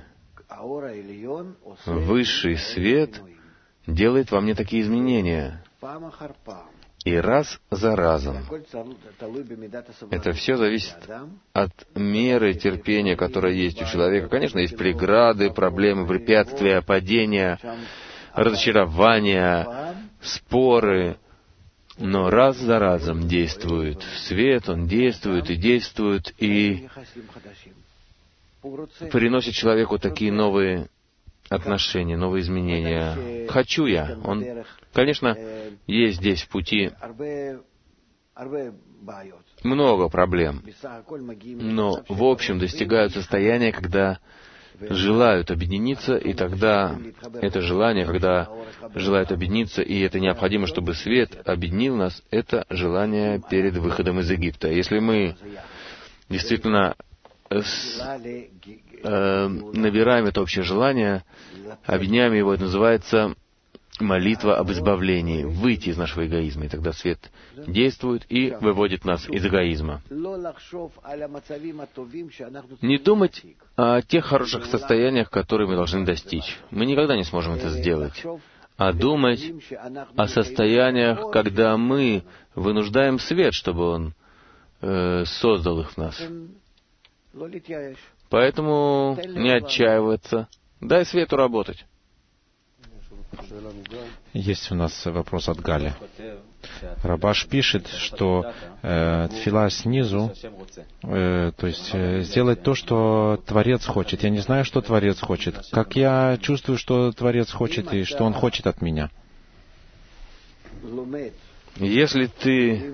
Высший свет делает во мне такие изменения. И раз за разом. Это все зависит от меры терпения, которая есть у человека. Конечно, есть преграды, проблемы, препятствия, падения, разочарования, споры. Но раз за разом действует свет, он действует и действует, и приносит человеку такие новые отношения, новые изменения. Хочу я. Он, конечно, есть здесь в пути много проблем, но в общем достигают состояния, когда желают объединиться, и тогда это желание, когда желают объединиться, и это необходимо, чтобы свет объединил нас, это желание перед выходом из Египта. Если мы действительно с, э, набираем это общее желание, объединяем его, это называется молитва об избавлении, выйти из нашего эгоизма, и тогда свет действует и выводит нас из эгоизма. Не думать о тех хороших состояниях, которые мы должны достичь. Мы никогда не сможем это сделать. А думать о состояниях, когда мы вынуждаем свет, чтобы он э, создал их в нас. Поэтому не отчаиваться. Дай свету работать. Есть у нас вопрос от Гали. Рабаш пишет, что э, тфила снизу, э, то есть э, сделать то, что Творец хочет. Я не знаю, что Творец хочет. Как я чувствую, что Творец хочет и что Он хочет от меня. Если ты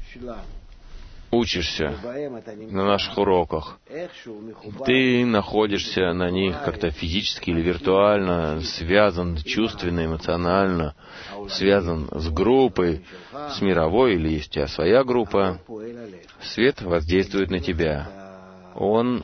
учишься на наших уроках, ты находишься на них как-то физически или виртуально, связан чувственно, эмоционально, связан с группой, с мировой, или есть у тебя своя группа, свет воздействует на тебя. Он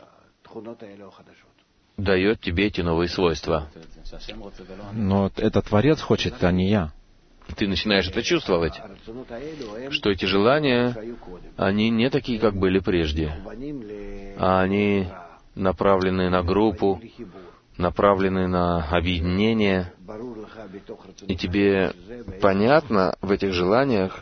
дает тебе эти новые свойства. Но это Творец хочет, а не я. Ты начинаешь это чувствовать, что эти желания, они не такие, как были прежде, а они направлены на группу, направлены на объединение, и тебе понятно в этих желаниях,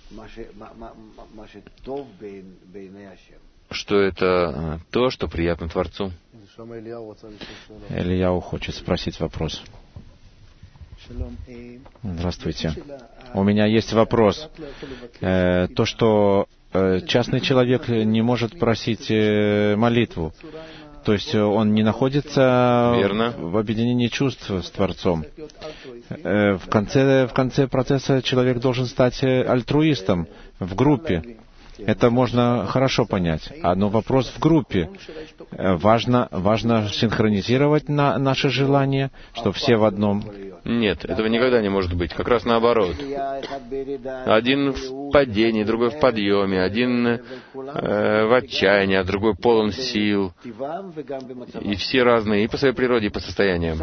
что это то, что приятно Творцу. Ильяу хочет спросить вопрос. Здравствуйте. У меня есть вопрос. Э, то, что э, частный человек не может просить э, молитву, то есть он не находится Верно. в объединении чувств с Творцом. Э, в конце, в конце процесса человек должен стать альтруистом в группе. Это можно хорошо понять. Но вопрос в группе. Важно, важно синхронизировать на, наши желания, что все в одном. Нет, этого никогда не может быть. Как раз наоборот. Один в падении, другой в подъеме, один э, в отчаянии, а другой полон сил. И все разные и по своей природе, и по состояниям.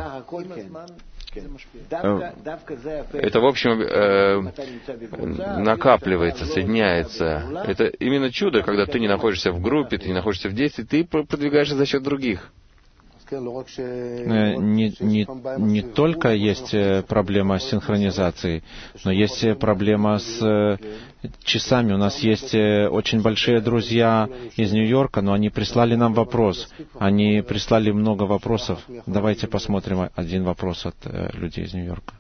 Это, в общем, э, накапливается, соединяется. Это именно чудо, когда ты не находишься в группе, ты не находишься в действии, ты продвигаешься за счет других. Не, не, не только есть проблема с синхронизацией, но есть проблема с часами. У нас есть очень большие друзья из Нью-Йорка, но они прислали нам вопрос. Они прислали много вопросов. Давайте посмотрим один вопрос от людей из Нью-Йорка.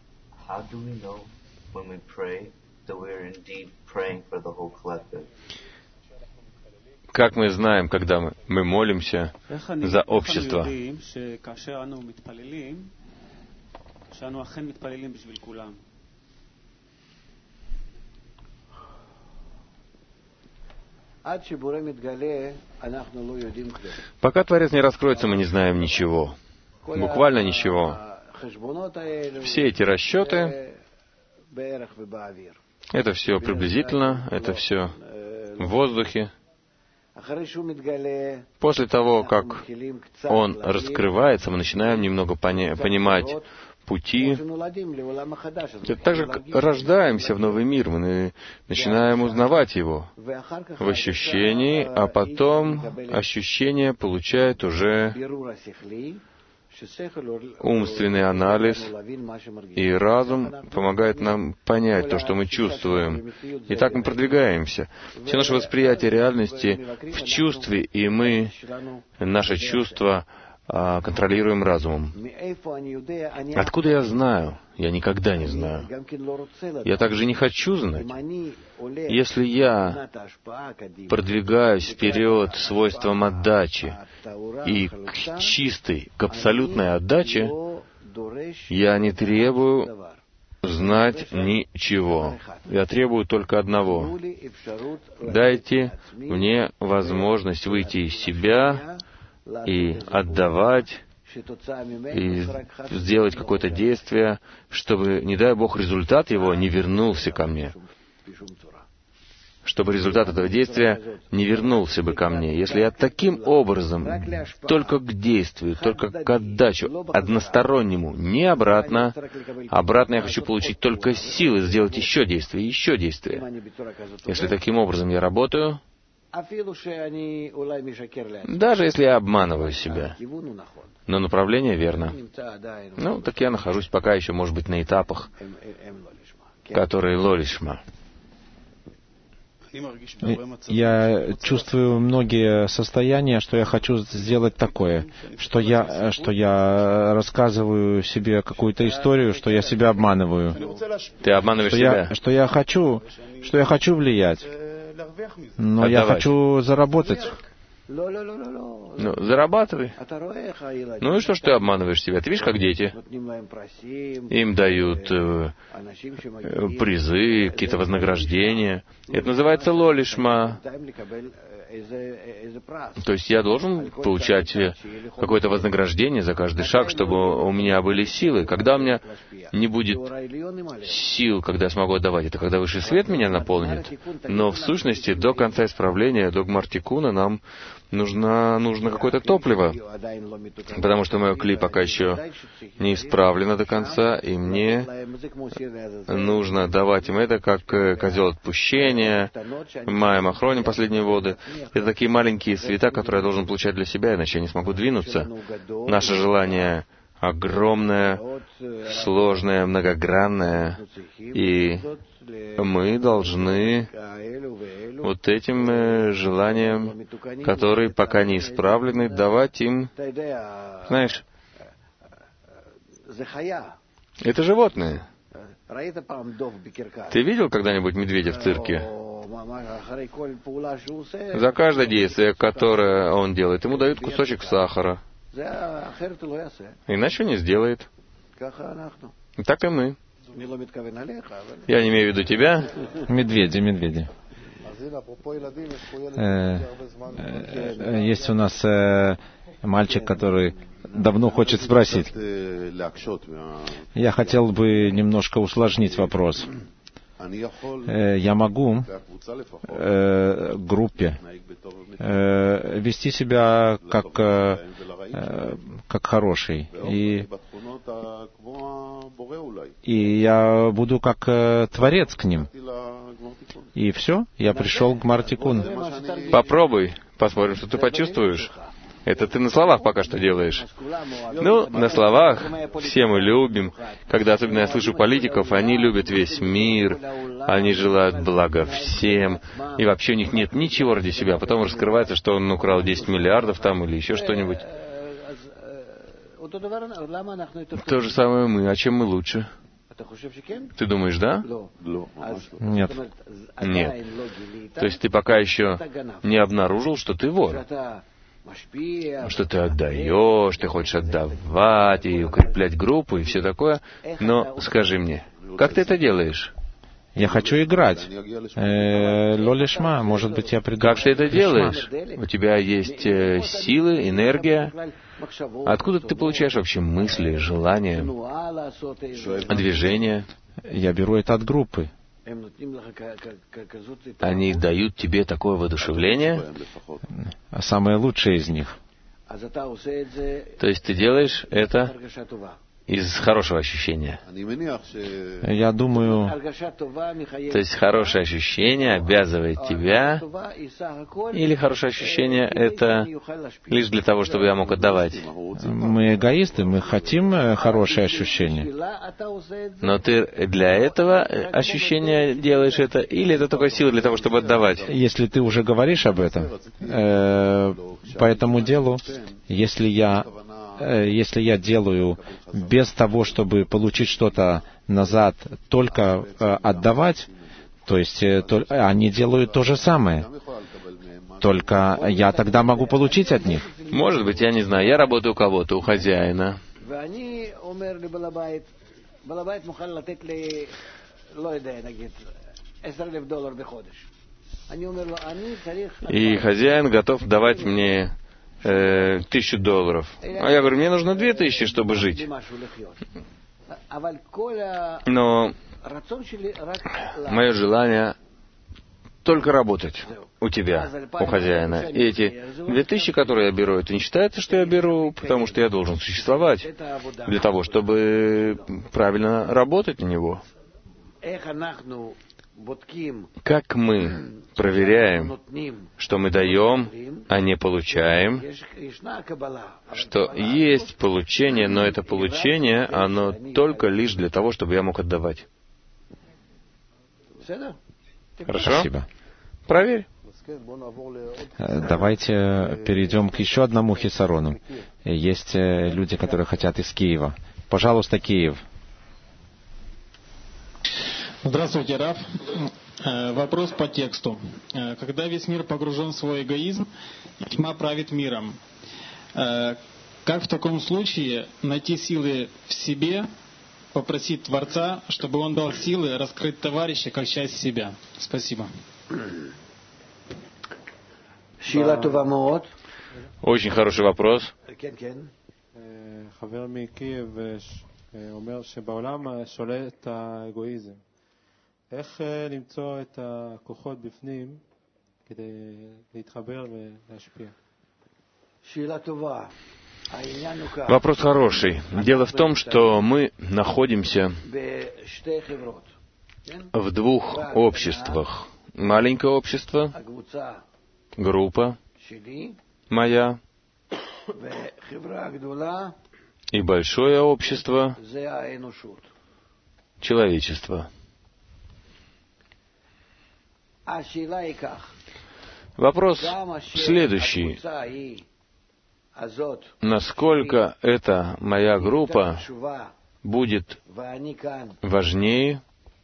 Как мы знаем, когда мы, мы молимся за общество? Пока Творец не раскроется, мы не знаем ничего. Буквально ничего. Все эти расчеты, это все приблизительно, это все в воздухе. После того, как он раскрывается, мы начинаем немного пони- понимать пути. Это так же, как рождаемся в новый мир, мы начинаем узнавать его в ощущении, а потом ощущение получает уже умственный анализ, и разум помогает нам понять то, что мы чувствуем. И так мы продвигаемся. Все наше восприятие реальности в чувстве, и мы, наше чувство, контролируем разумом. Откуда я знаю? Я никогда не знаю. Я также не хочу знать. Если я продвигаюсь вперед свойством отдачи и к чистой, к абсолютной отдаче, я не требую знать ничего. Я требую только одного. Дайте мне возможность выйти из себя и отдавать, и сделать какое-то действие, чтобы, не дай Бог, результат его не вернулся ко мне. Чтобы результат этого действия не вернулся бы ко мне. Если я таким образом только к действию, только к отдаче, одностороннему, не обратно, обратно я хочу получить только силы сделать еще действие, еще действие. Если таким образом я работаю, даже если я обманываю себя, но направление верно. Ну, так я нахожусь пока еще, может быть, на этапах, которые лолишма. Я чувствую многие состояния, что я хочу сделать такое, что я, что я рассказываю себе какую-то историю, что я себя обманываю. Ты обманываешь что себя? Я, что я хочу, что я хочу влиять, но Отдавать. Я хочу заработать. Ну, зарабатывай. Ну и что ж ты обманываешь себя? Ты видишь, как дети? Им дают э, призы, какие-то вознаграждения. Это называется лолишма. То есть я должен получать какое-то вознаграждение за каждый шаг, чтобы у меня были силы. Когда у меня не будет сил, когда я смогу отдавать, это когда высший свет меня наполнит. Но в сущности, до конца исправления, до Гмартикуна, нам нужно, нужно какое-то топливо, потому что мое кли пока еще не исправлено до конца, и мне нужно давать им это как козел отпущения, Майя Махроним, последние воды. Это такие маленькие света, которые я должен получать для себя, иначе я не смогу двинуться. Наше желание огромное, сложное, многогранное, и мы должны вот этим желаниям, которые пока не исправлены, давать им, знаешь, это животные. Ты видел когда-нибудь медведя в цирке? За каждое действие, которое он делает, ему дают кусочек сахара. Иначе не сделает. Так и мы. Я не имею в виду тебя. Медведи, медведи. Э, э, есть у нас э, мальчик, который давно хочет спросить. Я хотел бы немножко усложнить вопрос. Э, я могу э, группе э, вести себя как, э, как хороший. И, и я буду как э, творец к ним. И все, я пришел к Гмартикуну. Попробуй, посмотрим, что ты почувствуешь. Это ты на словах пока что делаешь. Ну, на словах все мы любим. Когда особенно я слышу политиков, они любят весь мир, они желают блага всем, и вообще у них нет ничего ради себя. Потом раскрывается, что он украл десять миллиардов там или еще что-нибудь. То же самое мы. А чем мы лучше? Ты думаешь, да? Нет. Нет. То есть ты пока еще не обнаружил, что ты вор. Что ты отдаешь, ты хочешь отдавать и укреплять группу и все такое. Но скажи мне, как ты это делаешь? Я хочу играть. Э, Лолишма, может быть, я приду. Как ты это делаешь? У тебя есть э, силы, энергия. Откуда ты получаешь вообще мысли, желания, движения? Я беру это от группы. Они дают тебе такое воодушевление? Самое лучшее из них. То есть ты делаешь это из хорошего ощущения. Я думаю, то есть хорошее ощущение обязывает тебя, или хорошее ощущение — это лишь для того, чтобы я мог отдавать? мы эгоисты, мы хотим хорошее ощущение. Но ты для этого ощущения делаешь это, или это только сила для того, чтобы отдавать? Если ты уже говоришь об этом, э, по этому делу, если я если я делаю без того, чтобы получить что-то назад, только э, отдавать, то есть э, то, они делают то же самое, только я тогда могу получить от них. Может быть, я не знаю, я работаю у кого-то, у хозяина. И хозяин готов давать мне э, тысячу долларов. А я говорю, мне нужно две тысячи, чтобы жить. Но мое желание только работать у тебя, у хозяина. И эти две тысячи, которые я беру, это не считается, что я беру, потому что я должен существовать для того, чтобы правильно работать на него. Как мы проверяем, что мы даем, а не получаем, что есть получение, но это получение, оно только лишь для того, чтобы я мог отдавать. Хорошо? Спасибо. Проверь. Давайте перейдем к еще одному хисарону. Есть люди, которые хотят из Киева. Пожалуйста, Киев. Здравствуйте, Рав. Вопрос по тексту. Когда весь мир погружен в свой эгоизм, тьма правит миром. Как в таком случае найти силы в себе, попросить Творца, чтобы Он дал силы раскрыть товарища как часть себя? Спасибо. Очень хороший вопрос. איך למצוא את הכוחות בפנים כדי להתחבר ולהשפיע? שאלה טובה. Вопрос хороший. Дело в том, что мы находимся в двух обществах. Маленькое общество, группа моя, и большое общество, человечество. Вопрос следующий. Насколько эта моя группа будет важнее,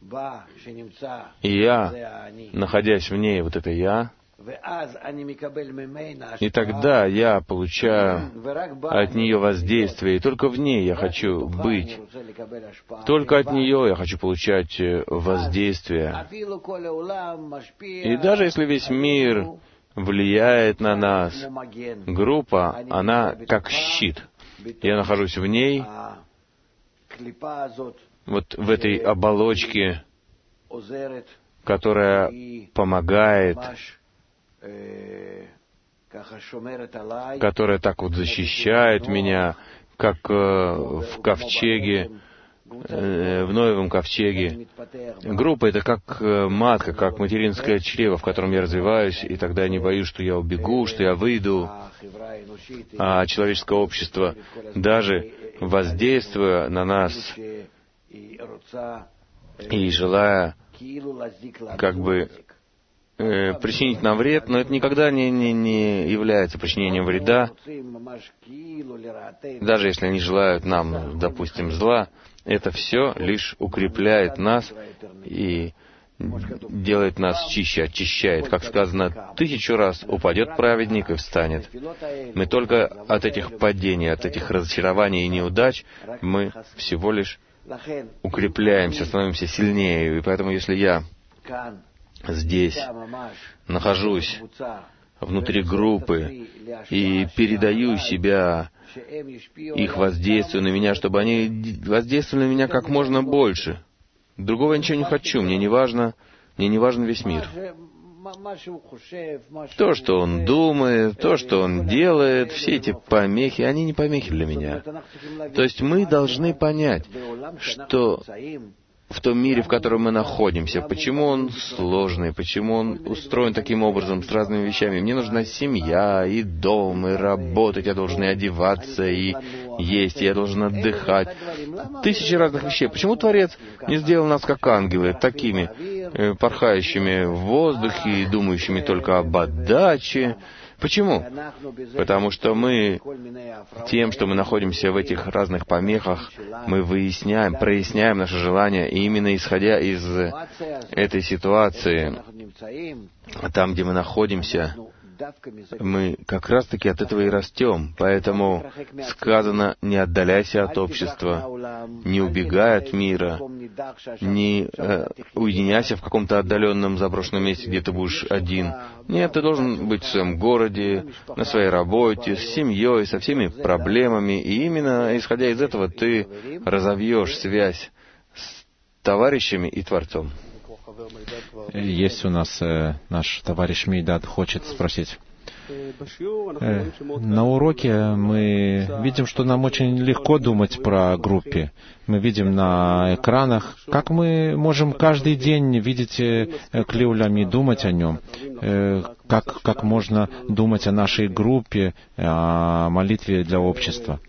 и я, находясь в ней, вот это я, и тогда я получаю от нее воздействие, и только в ней я хочу быть. Только от нее я хочу получать воздействие. И даже если весь мир влияет на нас, группа, она как щит. Я нахожусь в ней, вот в этой оболочке, которая помогает, которая так вот защищает меня, как э, в ковчеге, э, в Ноевом ковчеге. Группа — это как э, матка, как материнское чрево, в котором я развиваюсь, и тогда я не боюсь, что я убегу, что я выйду. А человеческое общество, даже воздействуя на нас и желая как бы э, причинить нам вред, но это никогда не, не, не является причинением вреда. Даже если они желают нам, допустим, зла, это все лишь укрепляет нас и делает нас чище, очищает. Как сказано, тысячу раз упадет праведник и встанет. Мы только от этих падений, от этих разочарований и неудач, мы всего лишь укрепляемся, становимся сильнее. И поэтому, если я здесь нахожусь внутри группы и передаю себя, их воздействию на меня, чтобы они воздействовали на меня как можно больше. Другого я ничего не хочу, мне не важно, мне не важен весь мир. То, что он думает, то, что он делает, все эти помехи, они не помехи для меня. То есть мы должны понять, что в том мире, в котором мы находимся, почему он сложный, почему он устроен таким образом, с разными вещами. Мне нужна семья, и дом, и работать, я должен и одеваться, и есть, и я должен отдыхать. Тысячи разных вещей. Почему Творец не сделал нас как ангелы, такими, э, порхающими в воздухе и думающими только об отдаче? Почему? Потому что мы, тем, что мы находимся в этих разных помехах, мы выясняем, проясняем наше желание, и именно исходя из этой ситуации, там, где мы находимся, мы как раз-таки от этого и растем. Поэтому сказано: не отдаляйся от общества, не убегай от мира, не э, уединяйся в каком-то отдаленном заброшенном месте, где ты будешь один. Нет, ты должен быть в своем городе, на своей работе, с семьей, со всеми проблемами. И именно исходя из этого ты разовьешь связь с товарищами и Творцом. Есть у нас э, наш товарищ Мейдад хочет спросить. Э, на уроке мы видим, что нам очень легко думать про группе. Мы видим на экранах, как мы можем каждый день видеть э, Клиулям и думать о нем. Э, как, как можно думать о нашей группе, о молитве для общества.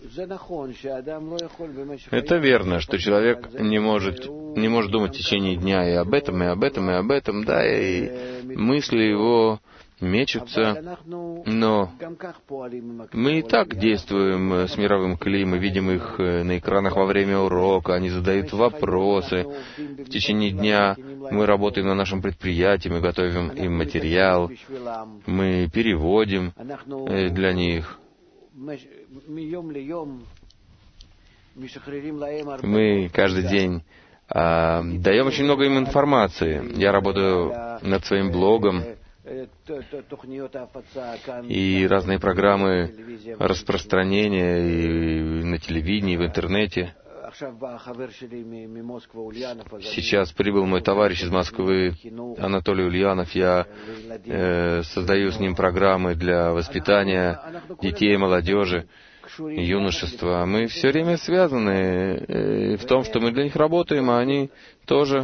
Это верно, что человек не может, не может думать в течение дня и об этом, и об этом, и об этом, да, и мысли его мечутся, но мы и так действуем с мировым Кли, мы видим их на экранах во время урока, они задают вопросы. В течение дня мы работаем на нашем предприятии, мы готовим им материал, мы переводим для них. Мы каждый день а, даем очень много им информации. Я работаю над своим блогом, и разные программы распространения и на телевидении, и в интернете. Сейчас прибыл мой товарищ из Москвы, Анатолий Ульянов. Я э, создаю с ним программы для воспитания детей, молодежи, юношества. Мы все время связаны э, в том, что мы для них работаем, а они тоже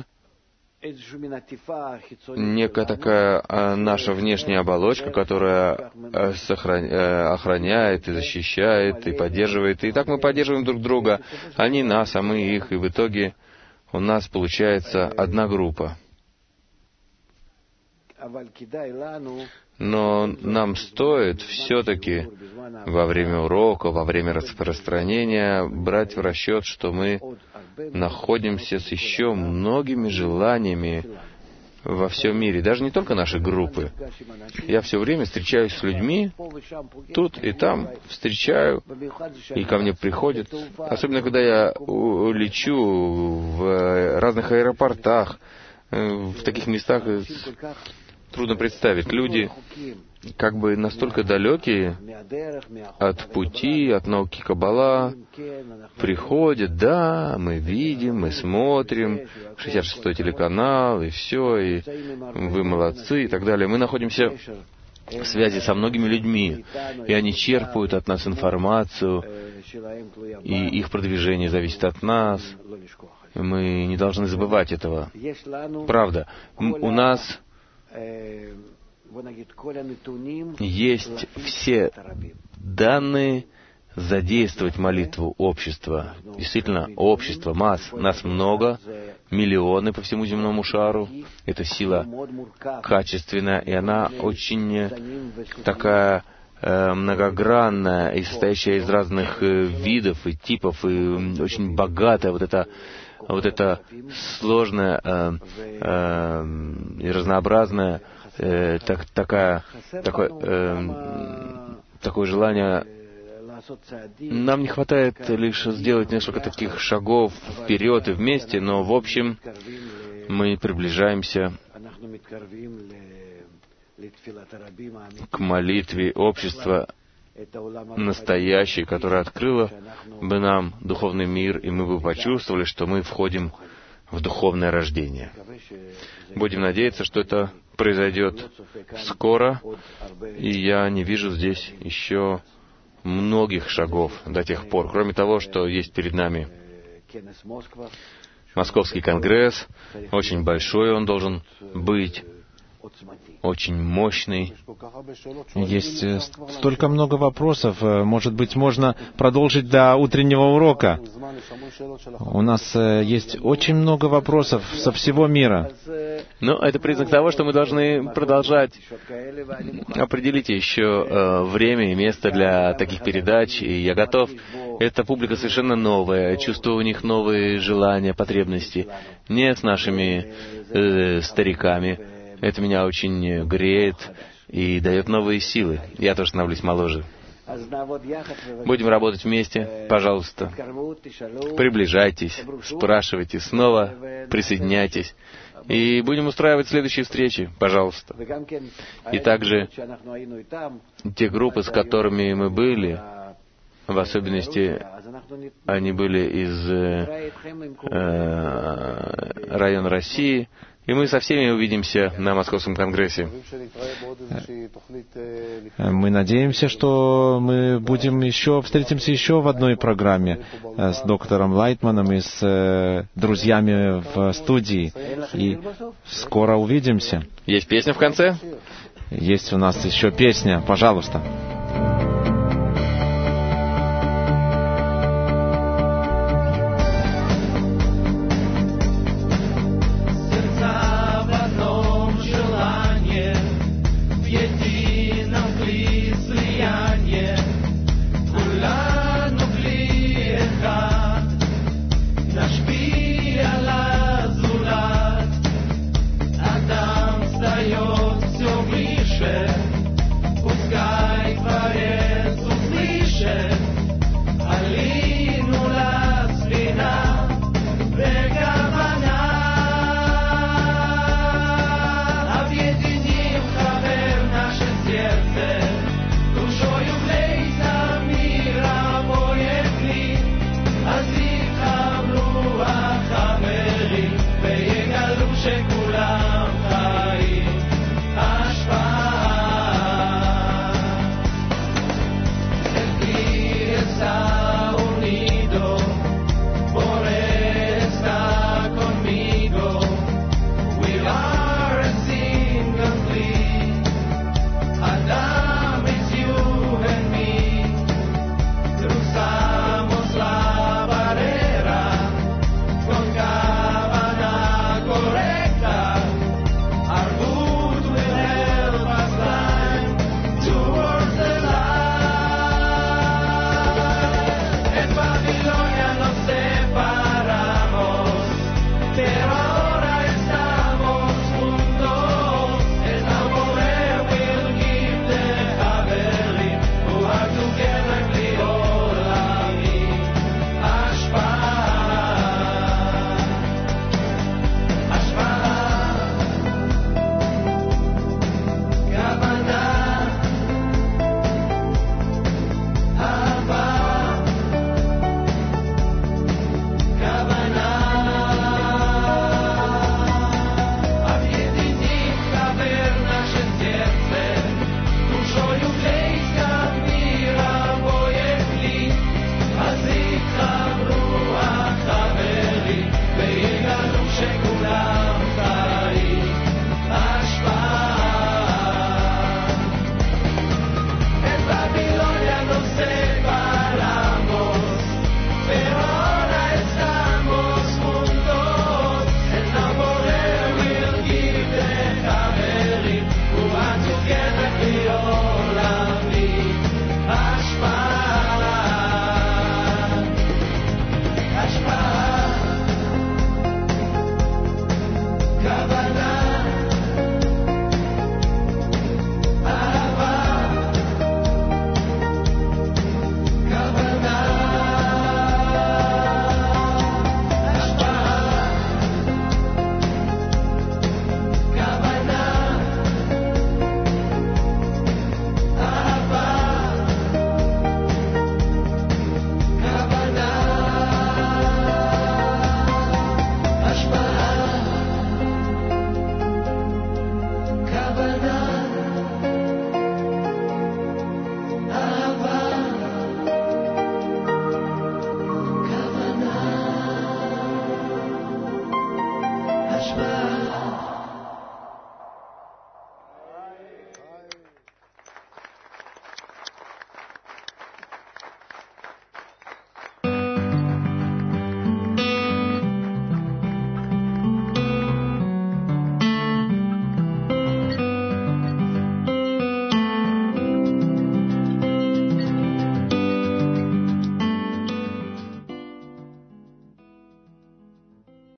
некая такая наша внешняя оболочка, которая охраняет и защищает, и поддерживает. И так мы поддерживаем друг друга. Они нас, а мы их. И в итоге у нас получается одна группа. Но нам стоит все-таки во время урока, во время распространения брать в расчет, что мы находимся с еще многими желаниями во всем мире, даже не только наши группы. Я все время встречаюсь с людьми, тут и там встречаю, и ко мне приходят, особенно когда я лечу в разных аэропортах, в таких местах трудно представить. Люди как бы настолько далекие от пути, от науки Каббала, приходят, да, мы видим, мы смотрим, шестьдесят шестой телеканал, и все, и вы молодцы, и так далее. Мы находимся в связи со многими людьми, и они черпают от нас информацию, и их продвижение зависит от нас. Мы не должны забывать этого. Правда, у нас есть все данные задействовать молитву общества. Действительно, общество, масс, нас много, миллионы по всему земному шару. Это сила качественная, и она очень такая э, многогранная, и состоящая из разных э, видов и типов, и очень богатая. Вот это вот это сложное э, э, и разнообразное э, так, такая, такое, э, такое желание. Нам не хватает лишь сделать несколько таких шагов вперед и вместе, но в общем мы приближаемся к молитве общества настоящей, которая открыла бы нам духовный мир, и мы бы почувствовали, что мы входим в духовное рождение. Будем надеяться, что это произойдет скоро, и я не вижу здесь еще многих шагов до тех пор, кроме того, что есть перед нами Московский конгресс, очень большой он должен быть, очень мощный. Есть столько много вопросов. Может быть, можно продолжить до утреннего урока. У нас есть очень много вопросов со всего мира. Но это признак того, что мы должны продолжать. Определите еще э, время и место для таких передач, и я готов. Эта публика совершенно новая, чувствую у них новые желания, потребности. Не с нашими э, стариками. Это меня очень греет и дает новые силы. Я тоже становлюсь моложе. Будем работать вместе, пожалуйста. Приближайтесь, спрашивайте снова, присоединяйтесь. И будем устраивать следующие встречи, пожалуйста. И также те группы, с которыми мы были, в особенности они были из э, э, района России, и мы со всеми увидимся на Московском конгрессе. Мы надеемся, что мы будем еще, встретимся еще в одной программе с доктором Лайтманом и с друзьями в студии. И скоро увидимся. Есть песня в конце? Есть у нас еще песня. Пожалуйста.